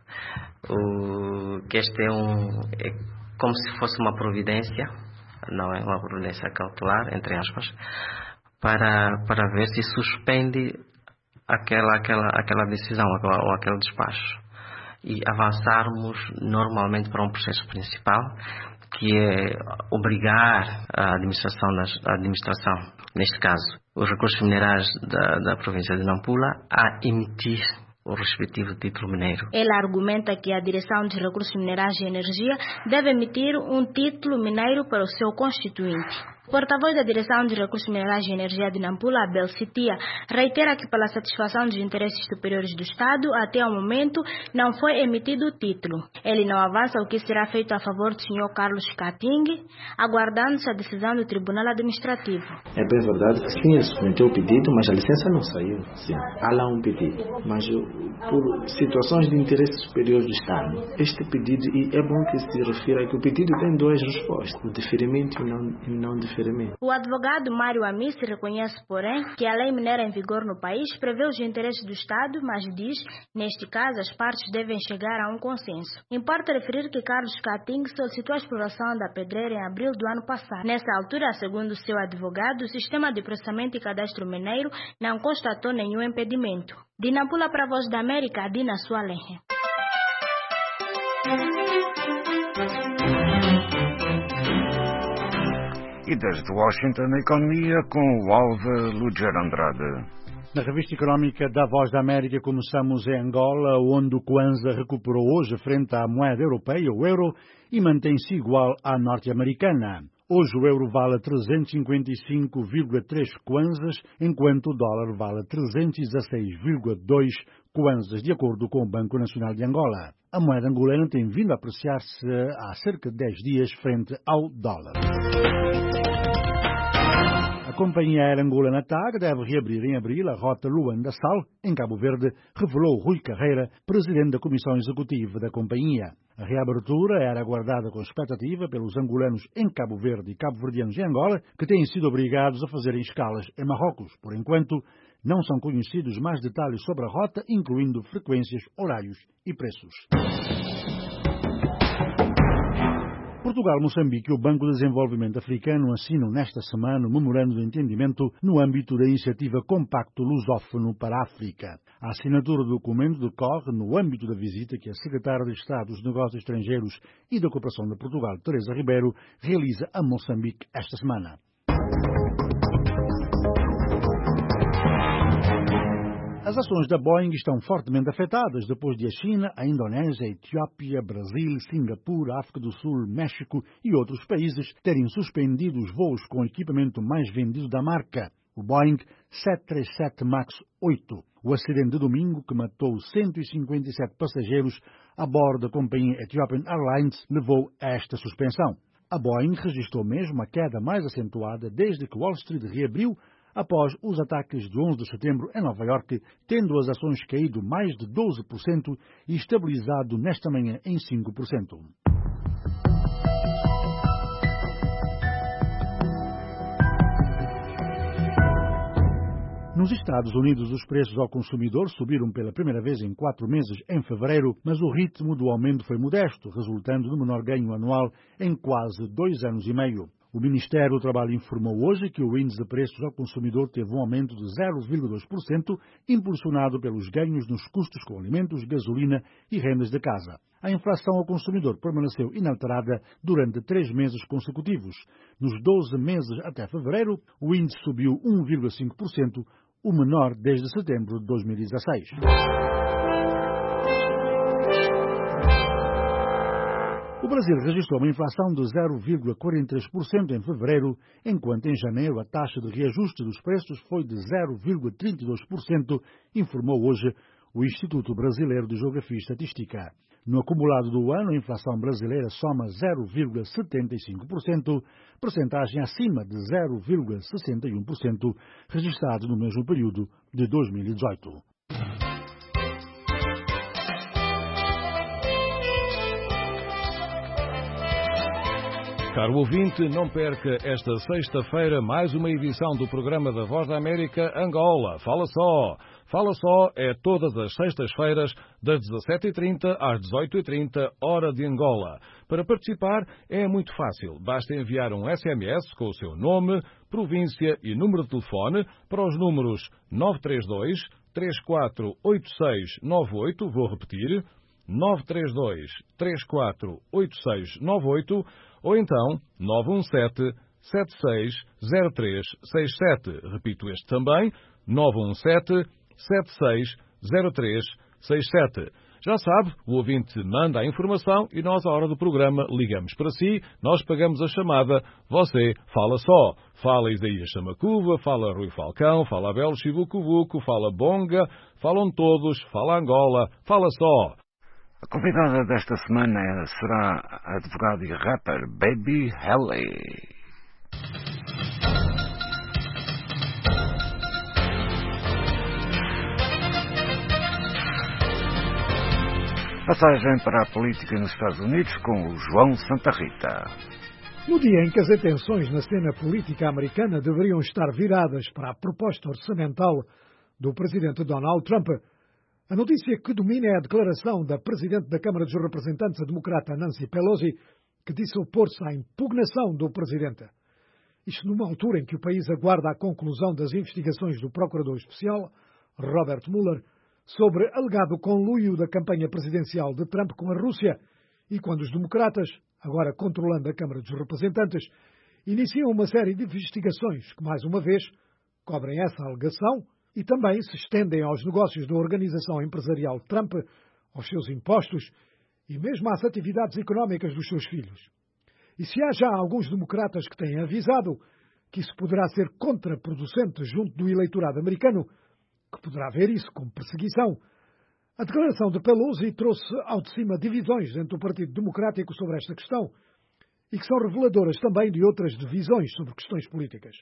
O, que este é, um, é como se fosse uma providência, não é uma providência cautelar, entre aspas, para, para ver se suspende aquela, aquela, aquela decisão aquela, ou aquele despacho e avançarmos normalmente para um processo principal, que é obrigar a administração, a administração, neste caso, os recursos minerais da, da província de Nampula, a emitir o respectivo título mineiro. Ele argumenta que a Direção dos Recursos Minerais e Energia deve emitir um título mineiro para o seu constituinte. O porta-voz da Direção dos Recursos Minerais e Energia de Nampula, Abel Sitia, reitera que pela satisfação dos interesses superiores do Estado, até ao momento, não foi emitido o título. Ele não avança o que será feito a favor do senhor Carlos Kating, aguardando-se a decisão do Tribunal Administrativo. É bem verdade que sim, ele submeteu o pedido, mas a licença não saiu. Sim, há lá um pedido. Mas por situações de interesse superior do Estado, este pedido, e é bom que se refira que o pedido tem duas respostas, o deferimento e não, e não deferimento. O advogado Mário Amici reconhece, porém, que a lei mineira em vigor no país prevê os interesses do Estado, mas diz, neste caso, as partes devem chegar a um consenso. Importa referir que Carlos Kating solicitou a exploração da pedreira em abril do ano passado. Nessa altura, segundo o seu advogado, o sistema de processamento e cadastro mineiro não constatou nenhum impedimento. De Nampula para a Voz da América, Dina Soale. E desde Washington, a economia com o Alva Luger Andrade. Na revista económica da Voz da América começamos em Angola, onde o Kwanza recuperou hoje frente à moeda europeia, o euro, e mantém-se igual à norte-americana. Hoje o euro vale trezentos e cinquenta e cinco vírgula três kwanzas, enquanto o dólar vale trezentos e dezasseis vírgula dois kwanzas, de acordo com o Banco Nacional de Angola. A moeda angolana tem vindo a apreciar-se há cerca de dez dias frente ao dólar. A companhia aérea angolana T A G deve reabrir em abril a rota Luanda-Sal, em Cabo Verde, revelou Rui Carreira, presidente da Comissão Executiva da companhia. A reabertura era aguardada com expectativa pelos angolanos em Cabo Verde e cabo-verdianos em Angola, que têm sido obrigados a fazerem escalas em Marrocos. Por enquanto, não são conhecidos mais detalhes sobre a rota, incluindo frequências, horários e preços. Portugal, Moçambique e o Banco de Desenvolvimento Africano assinam nesta semana um memorando de entendimento no âmbito da iniciativa Compacto Lusófono para a África. A assinatura do documento decorre no âmbito da visita que a Secretária de Estado dos Negócios Estrangeiros e da Cooperação de Portugal, Teresa Ribeiro, realiza a Moçambique esta semana. As ações da Boeing estão fortemente afetadas depois de a China, a Indonésia, a Etiópia, Brasil, Singapura, África do Sul, México e outros países terem suspendido os voos com o equipamento mais vendido da marca, o Boeing sete três sete MAX oito. O acidente de domingo, que matou cento e cinquenta e sete passageiros a bordo da companhia Ethiopian Airlines, levou a esta suspensão. A Boeing registrou mesmo a queda mais acentuada desde que Wall Street reabriu após os ataques de onze de setembro em Nova Iorque, tendo as ações caído mais de doze por cento e estabilizado nesta manhã em cinco por cento. Nos Estados Unidos, os preços ao consumidor subiram pela primeira vez em quatro meses em fevereiro, mas o ritmo do aumento foi modesto, resultando no menor ganho anual em quase dois anos e meio. O Ministério do Trabalho informou hoje que o índice de preços ao consumidor teve um aumento de zero vírgula dois por cento, impulsionado pelos ganhos nos custos com alimentos, gasolina e rendas de casa. A inflação ao consumidor permaneceu inalterada durante três meses consecutivos. Nos doze meses até fevereiro, o índice subiu um vírgula cinco por cento, o menor desde setembro de dois mil e dezasseis. O Brasil registrou uma inflação de zero vírgula quarenta e três por cento em fevereiro, enquanto em janeiro a taxa de reajuste dos preços foi de zero vírgula trinta e dois por cento, informou hoje o Instituto Brasileiro de Geografia e Estatística. No acumulado do ano, a inflação brasileira soma zero vírgula setenta e cinco por cento, percentagem acima de zero vírgula sessenta e um por cento, registrado no mesmo período de dois mil e dezoito. Caro ouvinte, não perca esta sexta-feira mais uma edição do programa da Voz da América Angola. Fala só! Fala só é todas as sextas-feiras, das dezassete e trinta às dezoito e trinta, hora de Angola. Para participar é muito fácil. Basta enviar um S M S com o seu nome, província e número de telefone para os números nove três dois, três quatro oito seis nove oito, vou repetir, nove três dois, três quatro oito seis nove oito, ou então nove um sete, sete seis zero três seis sete. Repito este também, nove um sete, sete seis zero três seis sete. Já sabe, o ouvinte manda a informação e nós, à hora do programa, ligamos para si, nós pagamos a chamada, você fala só. Fala Isaías Chamacuva, fala Rui Falcão, fala Abel Chibucubuco, fala Bonga, falam todos, fala Angola, fala só. A convidada desta semana será a advogada e rapper Baby Haley. Passagem para a política nos Estados Unidos com o João Santa Rita. No dia em que as atenções na cena política americana deveriam estar viradas para a proposta orçamental do presidente Donald Trump, a notícia que domina é a declaração da presidente da Câmara dos Representantes, a democrata Nancy Pelosi, que disse opor-se à impugnação do presidente. Isto numa altura em que o país aguarda a conclusão das investigações do procurador especial, Robert Mueller, sobre alegado conluio da campanha presidencial de Trump com a Rússia e quando os democratas, agora controlando a Câmara dos Representantes, iniciam uma série de investigações que, mais uma vez, cobrem essa alegação e também se estendem aos negócios da organização empresarial Trump, aos seus impostos e mesmo às atividades económicas dos seus filhos. E se há já alguns democratas que têm avisado que isso poderá ser contraproducente junto do eleitorado americano, que poderá ver isso como perseguição, a declaração de Pelosi trouxe ao de cima divisões entre o Partido Democrático sobre esta questão e que são reveladoras também de outras divisões sobre questões políticas.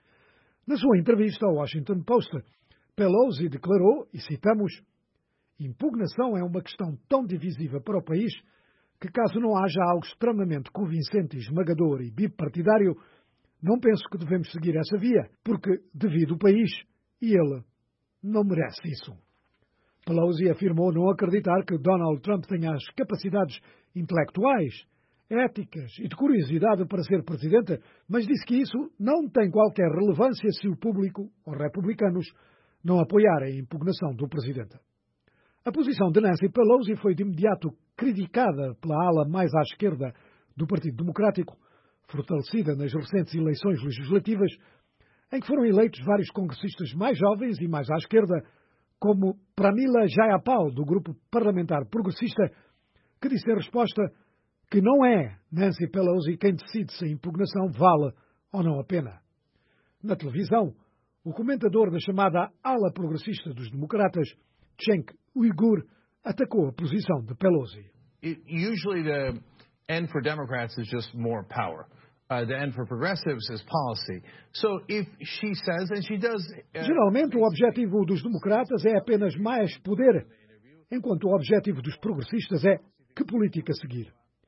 Na sua entrevista ao Washington Post, Pelosi declarou, e citamos, impugnação é uma questão tão divisiva para o país que, caso não haja algo extremamente convincente, esmagador e bipartidário, não penso que devemos seguir essa via, porque devido o país e ele não merece isso. Pelosi afirmou não acreditar que Donald Trump tenha as capacidades intelectuais, éticas e de curiosidade para ser presidente, mas disse que isso não tem qualquer relevância se o público, os republicanos, não apoiarem a impugnação do presidente. A posição de Nancy Pelosi foi de imediato criticada pela ala mais à esquerda do Partido Democrático, fortalecida nas recentes eleições legislativas, em que foram eleitos vários congressistas mais jovens e mais à esquerda, como Pramila Jayapal, do grupo parlamentar progressista, que disse em resposta que não é Nancy Pelosi quem decide se a impugnação vale ou não a pena. Na televisão, o comentador da chamada ala progressista dos democratas, Cenk Uygur, atacou a posição de Pelosi. It, usually the end for Democrats is just more power. Uh, the end for progressives is policy. So if she says, and she does... Uh... Geralmente o objetivo dos democratas é apenas mais poder, enquanto o objetivo dos progressistas é que política seguir.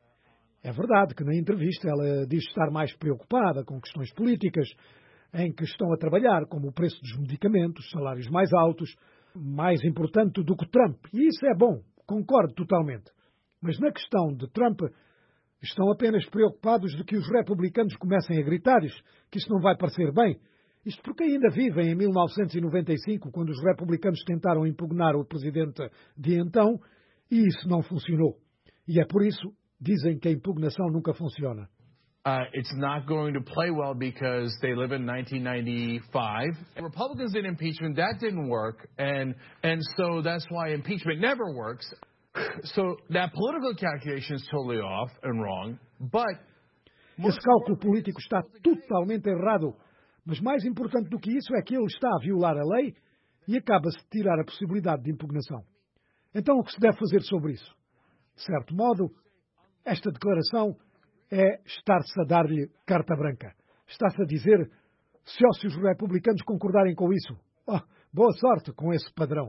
É verdade que na entrevista ela diz estar mais preocupada com questões políticas em que estão a trabalhar, como o preço dos medicamentos, salários mais altos, mais importante do que Trump. E isso é bom, concordo totalmente. Mas na questão de Trump, estão apenas preocupados de que os republicanos comecem a gritar que isso não vai parecer bem. Isto porque ainda vivem em mil novecentos e noventa e cinco, quando os republicanos tentaram impugnar o presidente de então, e isso não funcionou. E é por isso dizem que a impugnação nunca funciona. Uh, it's not going to play well because they live in nineteen ninety-five. Republicans did impeachment, that didn't work, and and so that's why impeachment never works. So that political calculation is totally off and wrong, but... Esse cálculo político está totalmente errado, mas mais importante do que isso é que ele está a violar a lei e acaba-se de tirar a possibilidade de impugnação. Então o que se deve fazer sobre isso? De certo modo, esta declaração é estar-se a dar-lhe carta branca. Está-se a dizer, se os republicanos concordarem com isso, oh, boa sorte com esse padrão.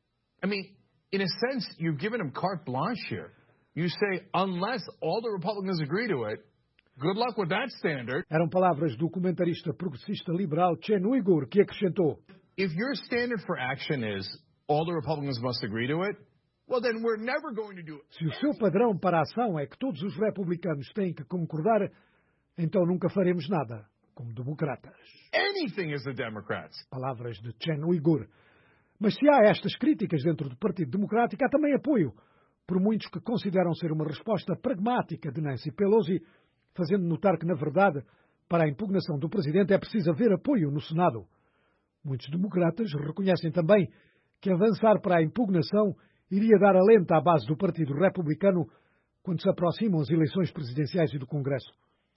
I mean, in a sense, you've given him carte blanche here. You say, unless all the Republicans agree to it, good luck with that standard. Eram palavras do comentarista progressista liberal Chen Uygur, que acrescentou, If your standard for action is all the Republicans must agree to it, well, then we're never going to do it. Se o seu padrão para a ação é que todos os republicanos têm que concordar, então nunca faremos nada, como democratas. Anything is the Democrats. Palavras de Chen Uygur. Mas se há estas críticas dentro do Partido Democrático, há também apoio, por muitos que consideram ser uma resposta pragmática de Nancy Pelosi, fazendo notar que, na verdade, para a impugnação do Presidente é preciso haver apoio no Senado. Muitos democratas reconhecem também que avançar para a impugnação iria dar alento à base do Partido Republicano quando se aproximam as eleições presidenciais e do Congresso.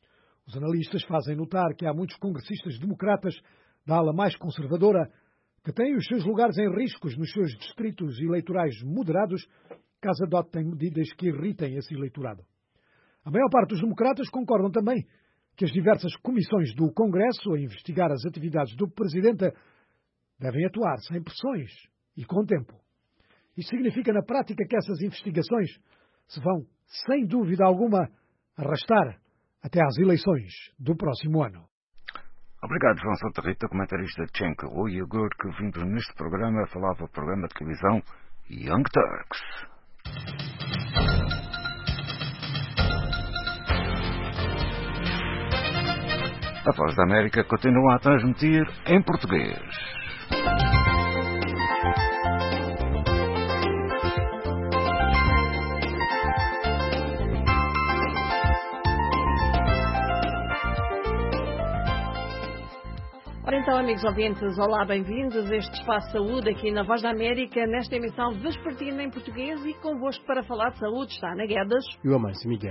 Os analistas fazem notar que há muitos congressistas democratas da ala mais conservadora que têm os seus lugares em riscos nos seus distritos eleitorais moderados caso adotem medidas que irritem esse eleitorado. A maior parte dos democratas concordam também que as diversas comissões do Congresso a investigar as atividades do Presidente devem atuar sem pressões e com tempo. Isto significa, na prática, que essas investigações se vão, sem dúvida alguma, arrastar até às eleições do próximo ano. Obrigado, João Santa Rita, comentarista Cenk Uygur, que vindo neste programa falava do programa de televisão Young Turks. A Voz da América continua a transmitir em português. Ora então, amigos ouvintes, olá, bem-vindos a este Espaço Saúde aqui na Voz da América, nesta emissão vespertina em português, e convosco para falar de saúde está Ana Guedes e o Amâncio Miguel.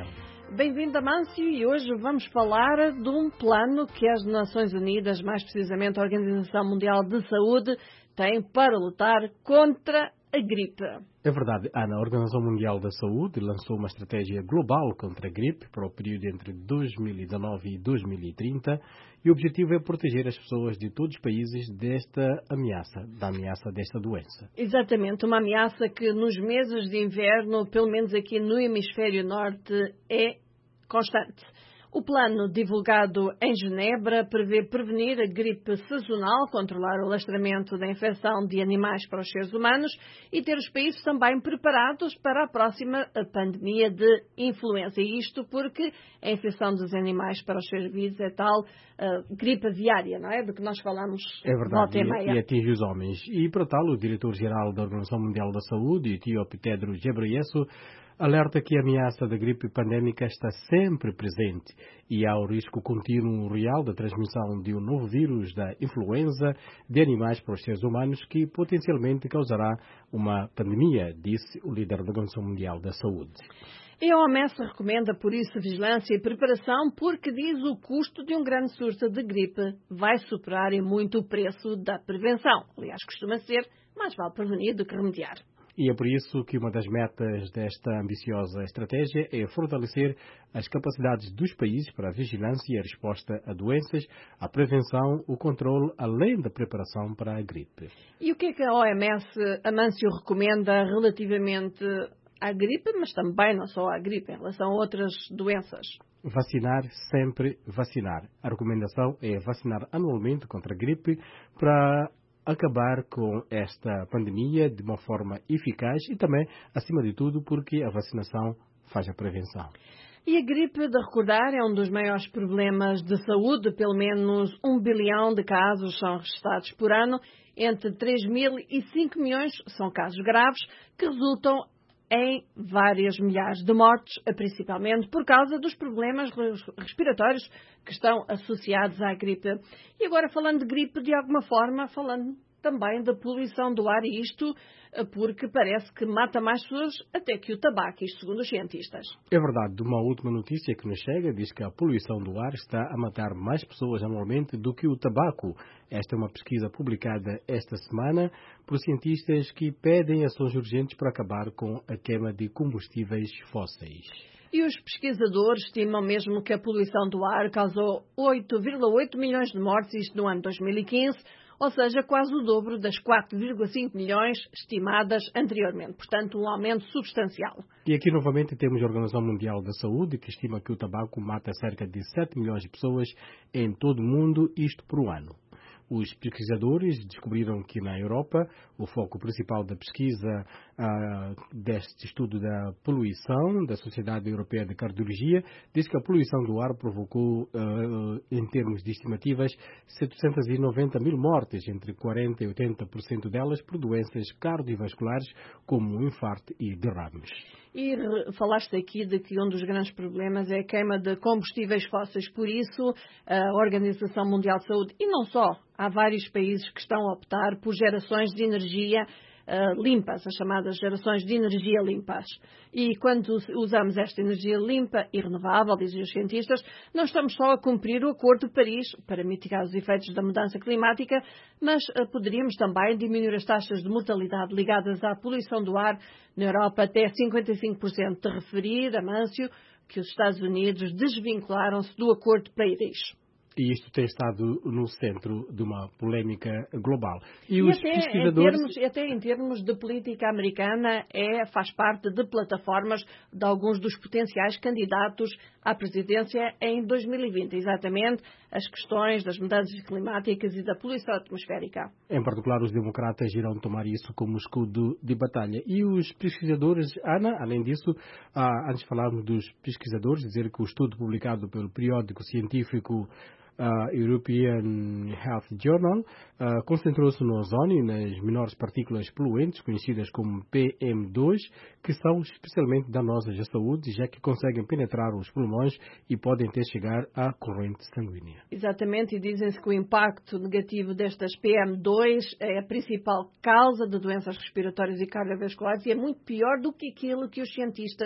Bem-vindo, Amâncio, e hoje vamos falar de um plano que as Nações Unidas, mais precisamente a Organização Mundial de Saúde, tem para lutar contra a gripe. É verdade, Ana. A Organização Mundial da Saúde lançou uma estratégia global contra a gripe para o período entre dois mil e dezanove e dois mil e trinta e o objetivo é proteger as pessoas de todos os países desta ameaça, da ameaça desta doença. Exatamente, uma ameaça que nos meses de inverno, pelo menos aqui no hemisfério norte, é constante. O plano divulgado em Genebra prevê prevenir a gripe sazonal, controlar o alastramento da infecção de animais para os seres humanos e ter os países também preparados para a próxima pandemia de influenza. E isto porque a infecção dos animais para os seres vivos é tal uh, gripe aviária, não é? Do que nós falamos é verdade, volta e meia. E atinge os homens. E para tal, o diretor-geral da Organização Mundial da Saúde, o etíope Tedros Ghebreyesus, alerta que a ameaça da gripe pandémica está sempre presente e há o risco contínuo real da transmissão de um novo vírus da influenza de animais para os seres humanos que potencialmente causará uma pandemia, disse o líder da Organização Mundial da Saúde. E a O M S recomenda, por isso, vigilância e preparação, porque diz o custo de um grande surto de gripe vai superar em muito o preço da prevenção. Aliás, costuma ser mais vale prevenir do que remediar. E é por isso que uma das metas desta ambiciosa estratégia é fortalecer as capacidades dos países para a vigilância e a resposta a doenças, a prevenção, o controle, além da preparação para a gripe. E o que é que a O M S, Amâncio, recomenda relativamente à gripe, mas também não só à gripe, em relação a outras doenças? Vacinar, sempre vacinar. A recomendação é vacinar anualmente contra a gripe para acabar com esta pandemia de uma forma eficaz e também, acima de tudo, porque a vacinação faz a prevenção. E a gripe, de recordar, é um dos maiores problemas de saúde. Pelo menos um bilhão de casos são registrados por ano. Entre três mil e cinco milhões são casos graves que resultam em várias milhares de mortes, principalmente por causa dos problemas respiratórios que estão associados à gripe. E agora, falando de gripe, de alguma forma, falando também da poluição do ar, e isto porque parece que mata mais pessoas até que o tabaco, isto segundo os cientistas. É verdade. Uma última notícia que nos chega diz que a poluição do ar está a matar mais pessoas anualmente do que o tabaco. Esta é uma pesquisa publicada esta semana por cientistas que pedem ações urgentes para acabar com a queima de combustíveis fósseis. E os pesquisadores estimam mesmo que a poluição do ar causou oito vírgula oito milhões de mortes, isto no ano dois mil e quinze, ou seja, quase o dobro das quatro vírgula cinco milhões estimadas anteriormente. Portanto, um aumento substancial. E aqui novamente temos a Organização Mundial da Saúde, que estima que o tabaco mata cerca de sete milhões de pessoas em todo o mundo, isto por ano. Os pesquisadores descobriram que na Europa o foco principal da pesquisa ah, deste estudo da poluição da Sociedade Europeia de Cardiologia diz que a poluição do ar provocou, ah, em termos de estimativas, setecentos e noventa mil mortes, entre quarenta e oitenta por cento delas por doenças cardiovasculares como infarto e derrames. E falaste aqui de que um dos grandes problemas é a queima de combustíveis fósseis. Por isso, a Organização Mundial de Saúde, e não só, há vários países que estão a optar por gerações de energia uh, limpas, as chamadas gerações de energia limpas. E quando usamos esta energia limpa e renovável, dizem os cientistas, não estamos só a cumprir o Acordo de Paris para mitigar os efeitos da mudança climática, mas uh, poderíamos também diminuir as taxas de mortalidade ligadas à poluição do ar na Europa até cinquenta e cinco por cento. De referir, Amâncio, que os Estados Unidos desvincularam-se do Acordo de Paris. E isto tem estado no centro de uma polémica global. E, e os até, pesquisadores... em termos, até em termos de política americana, é, faz parte de plataformas de alguns dos potenciais candidatos à presidência em dois mil e vinte. Exatamente as questões das mudanças climáticas e da poluição atmosférica. Em particular, os democratas irão tomar isso como escudo de batalha. E os pesquisadores, Ana, além disso, ah, antes de falarmos dos pesquisadores, dizer que o estudo publicado pelo periódico científico Uh, European Health Journal uh, concentrou-se no ozônio e nas menores partículas poluentes, conhecidas como P M dois, que são especialmente danosas à saúde, já que conseguem penetrar os pulmões e podem até chegar à corrente sanguínea. Exatamente, e dizem-se que o impacto negativo destas P M dois é a principal causa de doenças respiratórias e cardiovasculares e é muito pior do que aquilo que os cientistas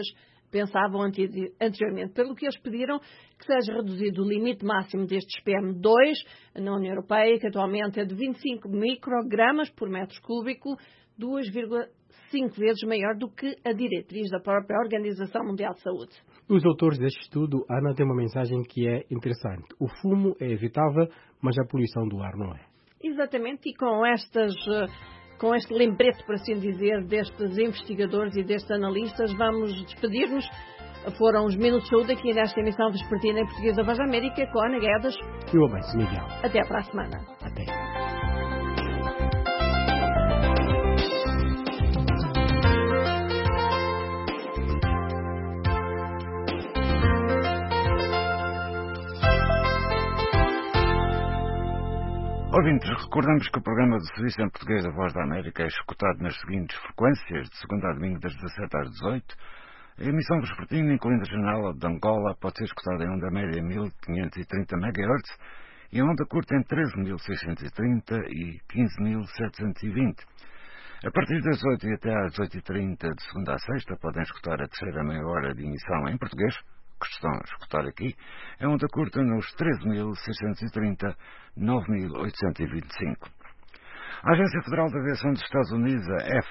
pensavam anteriormente. Pelo que eles pediram que seja reduzido o limite máximo destes P M dois na União Europeia, que atualmente é de vinte e cinco microgramas por metro cúbico, duas vírgula cinco vezes maior do que a diretriz da própria Organização Mundial de Saúde. Os autores deste estudo, Ana, têm uma mensagem que é interessante. O fumo é evitável, mas a poluição do ar não é. Exatamente, e com estas... Com este lembrete, por assim dizer, destes investigadores e destes analistas, vamos despedir-nos. Foram os Minutos de Saúde aqui nesta emissão vespertina em português da Voz da América, com a Ana Guedes e o Abenço Miguel. Até para a semana. Até. Ouvintes, recordamos que o programa do Serviço em Português da Voz da América é escutado nas seguintes frequências, de segunda a domingo das dezassete às dezoito. A emissão vespertina, incluindo a janela de Angola, pode ser escutada em onda média mil quinhentos e trinta megahertz e em onda curta em treze mil seiscentos e trinta e quinze mil setecentos e vinte. A partir das oito e até às oito e trinta, de segunda a sexta, podem escutar a terceira meia hora de emissão em português, que estão a escutar aqui, é onda curta nos treze mil seiscentos e trinta, nove mil oitocentos e vinte e cinco. A Agência Federal de Aviação dos Estados Unidos, a F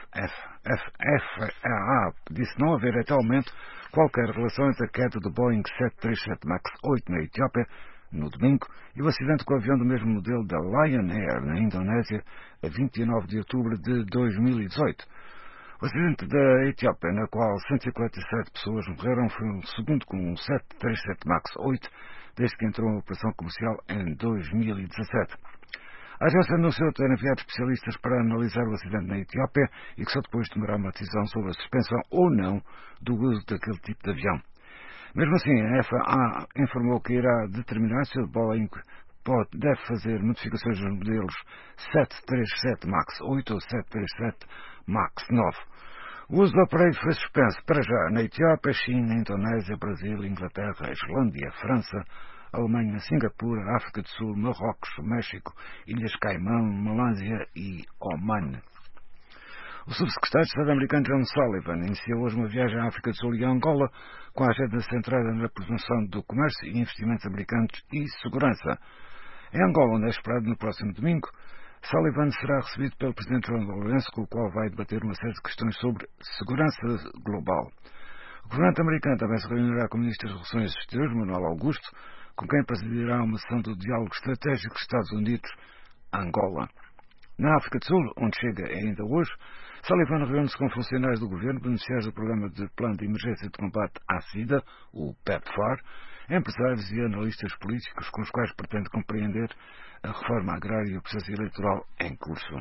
A A, disse não haver até o momento qualquer relação entre a queda do Boeing sete três sete MAX oito na Etiópia no domingo e o acidente com o avião do mesmo modelo da Lion Air na Indonésia a vinte e nove de outubro de dois mil e dezoito. O acidente da Etiópia, na qual cento e cinquenta e sete pessoas morreram, foi o segundo com um sete três sete MAX oito desde que entrou em operação comercial em dois mil e dezassete. A agência anunciou ter enviado especialistas para analisar o acidente na Etiópia e que só depois tomará uma decisão sobre a suspensão ou não do uso daquele tipo de avião. Mesmo assim, a F A A informou que irá determinar se o Boeing pode, deve fazer modificações nos modelos sete três sete MAX oito ou sete três sete MAX nove. O uso do aparelho foi suspenso para já na Etiópia, China, Indonésia, Brasil, Inglaterra, Islândia, França, Alemanha, Singapura, África do Sul, Marrocos, México, Ilhas Caimão, Malásia e Oman. O subsecretário de Estado americano John Sullivan iniciou hoje uma viagem à África do Sul e a Angola com a agenda centrada na promoção do comércio e investimentos americanos e segurança. Em Angola, onde é esperado no próximo domingo, Sullivan será recebido pelo presidente João Lourenço, com o qual vai debater uma série de questões sobre segurança global. O governo americano também se reunirá com o ministro das Relações Exteriores, Manuel Augusto, com quem presidirá uma sessão do diálogo estratégico Estados Unidos-Angola. Na África do Sul, onde chega ainda hoje, Sullivan reúne-se com funcionários do governo, beneficiários do Programa de Plano de Emergência de Combate à SIDA, o PEPFAR, empresários e analistas políticos com os quais pretende compreender a reforma agrária e o processo eleitoral em curso.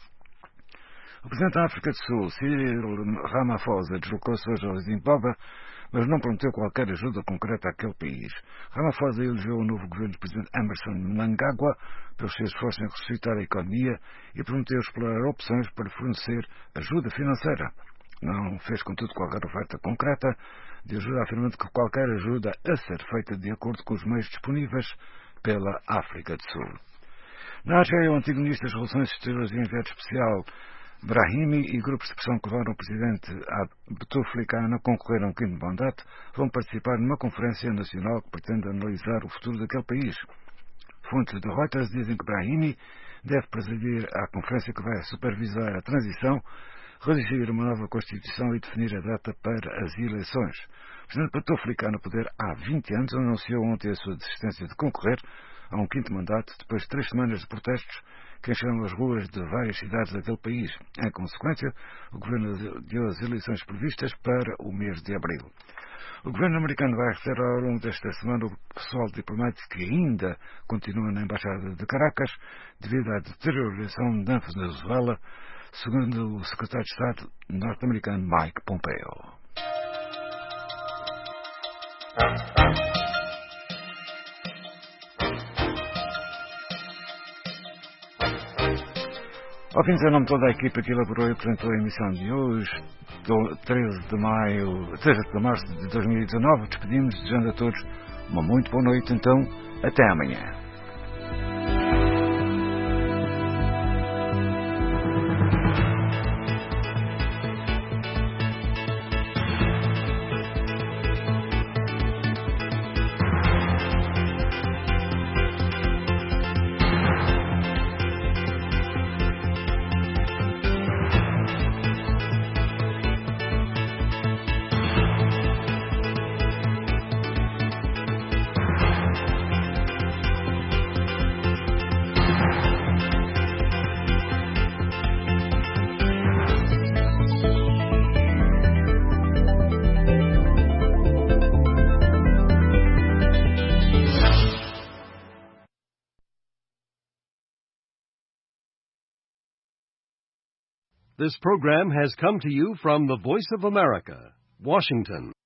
O presidente da África do Sul, Cyril Ramaphosa, deslocou-se hoje ao Zimbábue, mas não prometeu qualquer ajuda concreta àquele país. Ramaphosa elogiou o novo governo do presidente Emmerson Mnangagwa pelos seus esforços em ressuscitar a economia e prometeu explorar opções para fornecer ajuda financeira. Não fez, contudo, qualquer oferta concreta de ajuda, afirmando que qualquer ajuda a ser feita de acordo com os meios disponíveis pela África do Sul. Na Argélia, o antigo ministro das Relações Exteriores e enviado especial Brahimi e grupos de pressão que levaram o presidente Bouteflika a concorrer a um quinto mandato vão participar numa conferência nacional que pretende analisar o futuro daquele país. Fontes de Reuters dizem que Brahimi deve presidir a conferência que vai supervisar a transição, redigir uma nova Constituição e definir a data para as eleições. O presidente Bouteflika, no poder há vinte anos, anunciou ontem a sua desistência de concorrer a um quinto mandato depois de três semanas de protestos que encheram as ruas de várias cidades daquele país. Em consequência, o governo adiou as eleições previstas para o mês de abril. O governo americano vai receber ao longo desta semana o pessoal diplomático que ainda continua na Embaixada de Caracas devido à deterioração da Venezuela, segundo o secretário de Estado norte-americano Mike Pompeo. Ao fim, em nome de toda a equipa que elaborou e apresentou a emissão de hoje, treze de maio, treze de março de dois mil e dezanove, despedimos, desejando a todos uma muito boa noite. Então, até amanhã. This program has come to you from the Voice of America, Washington.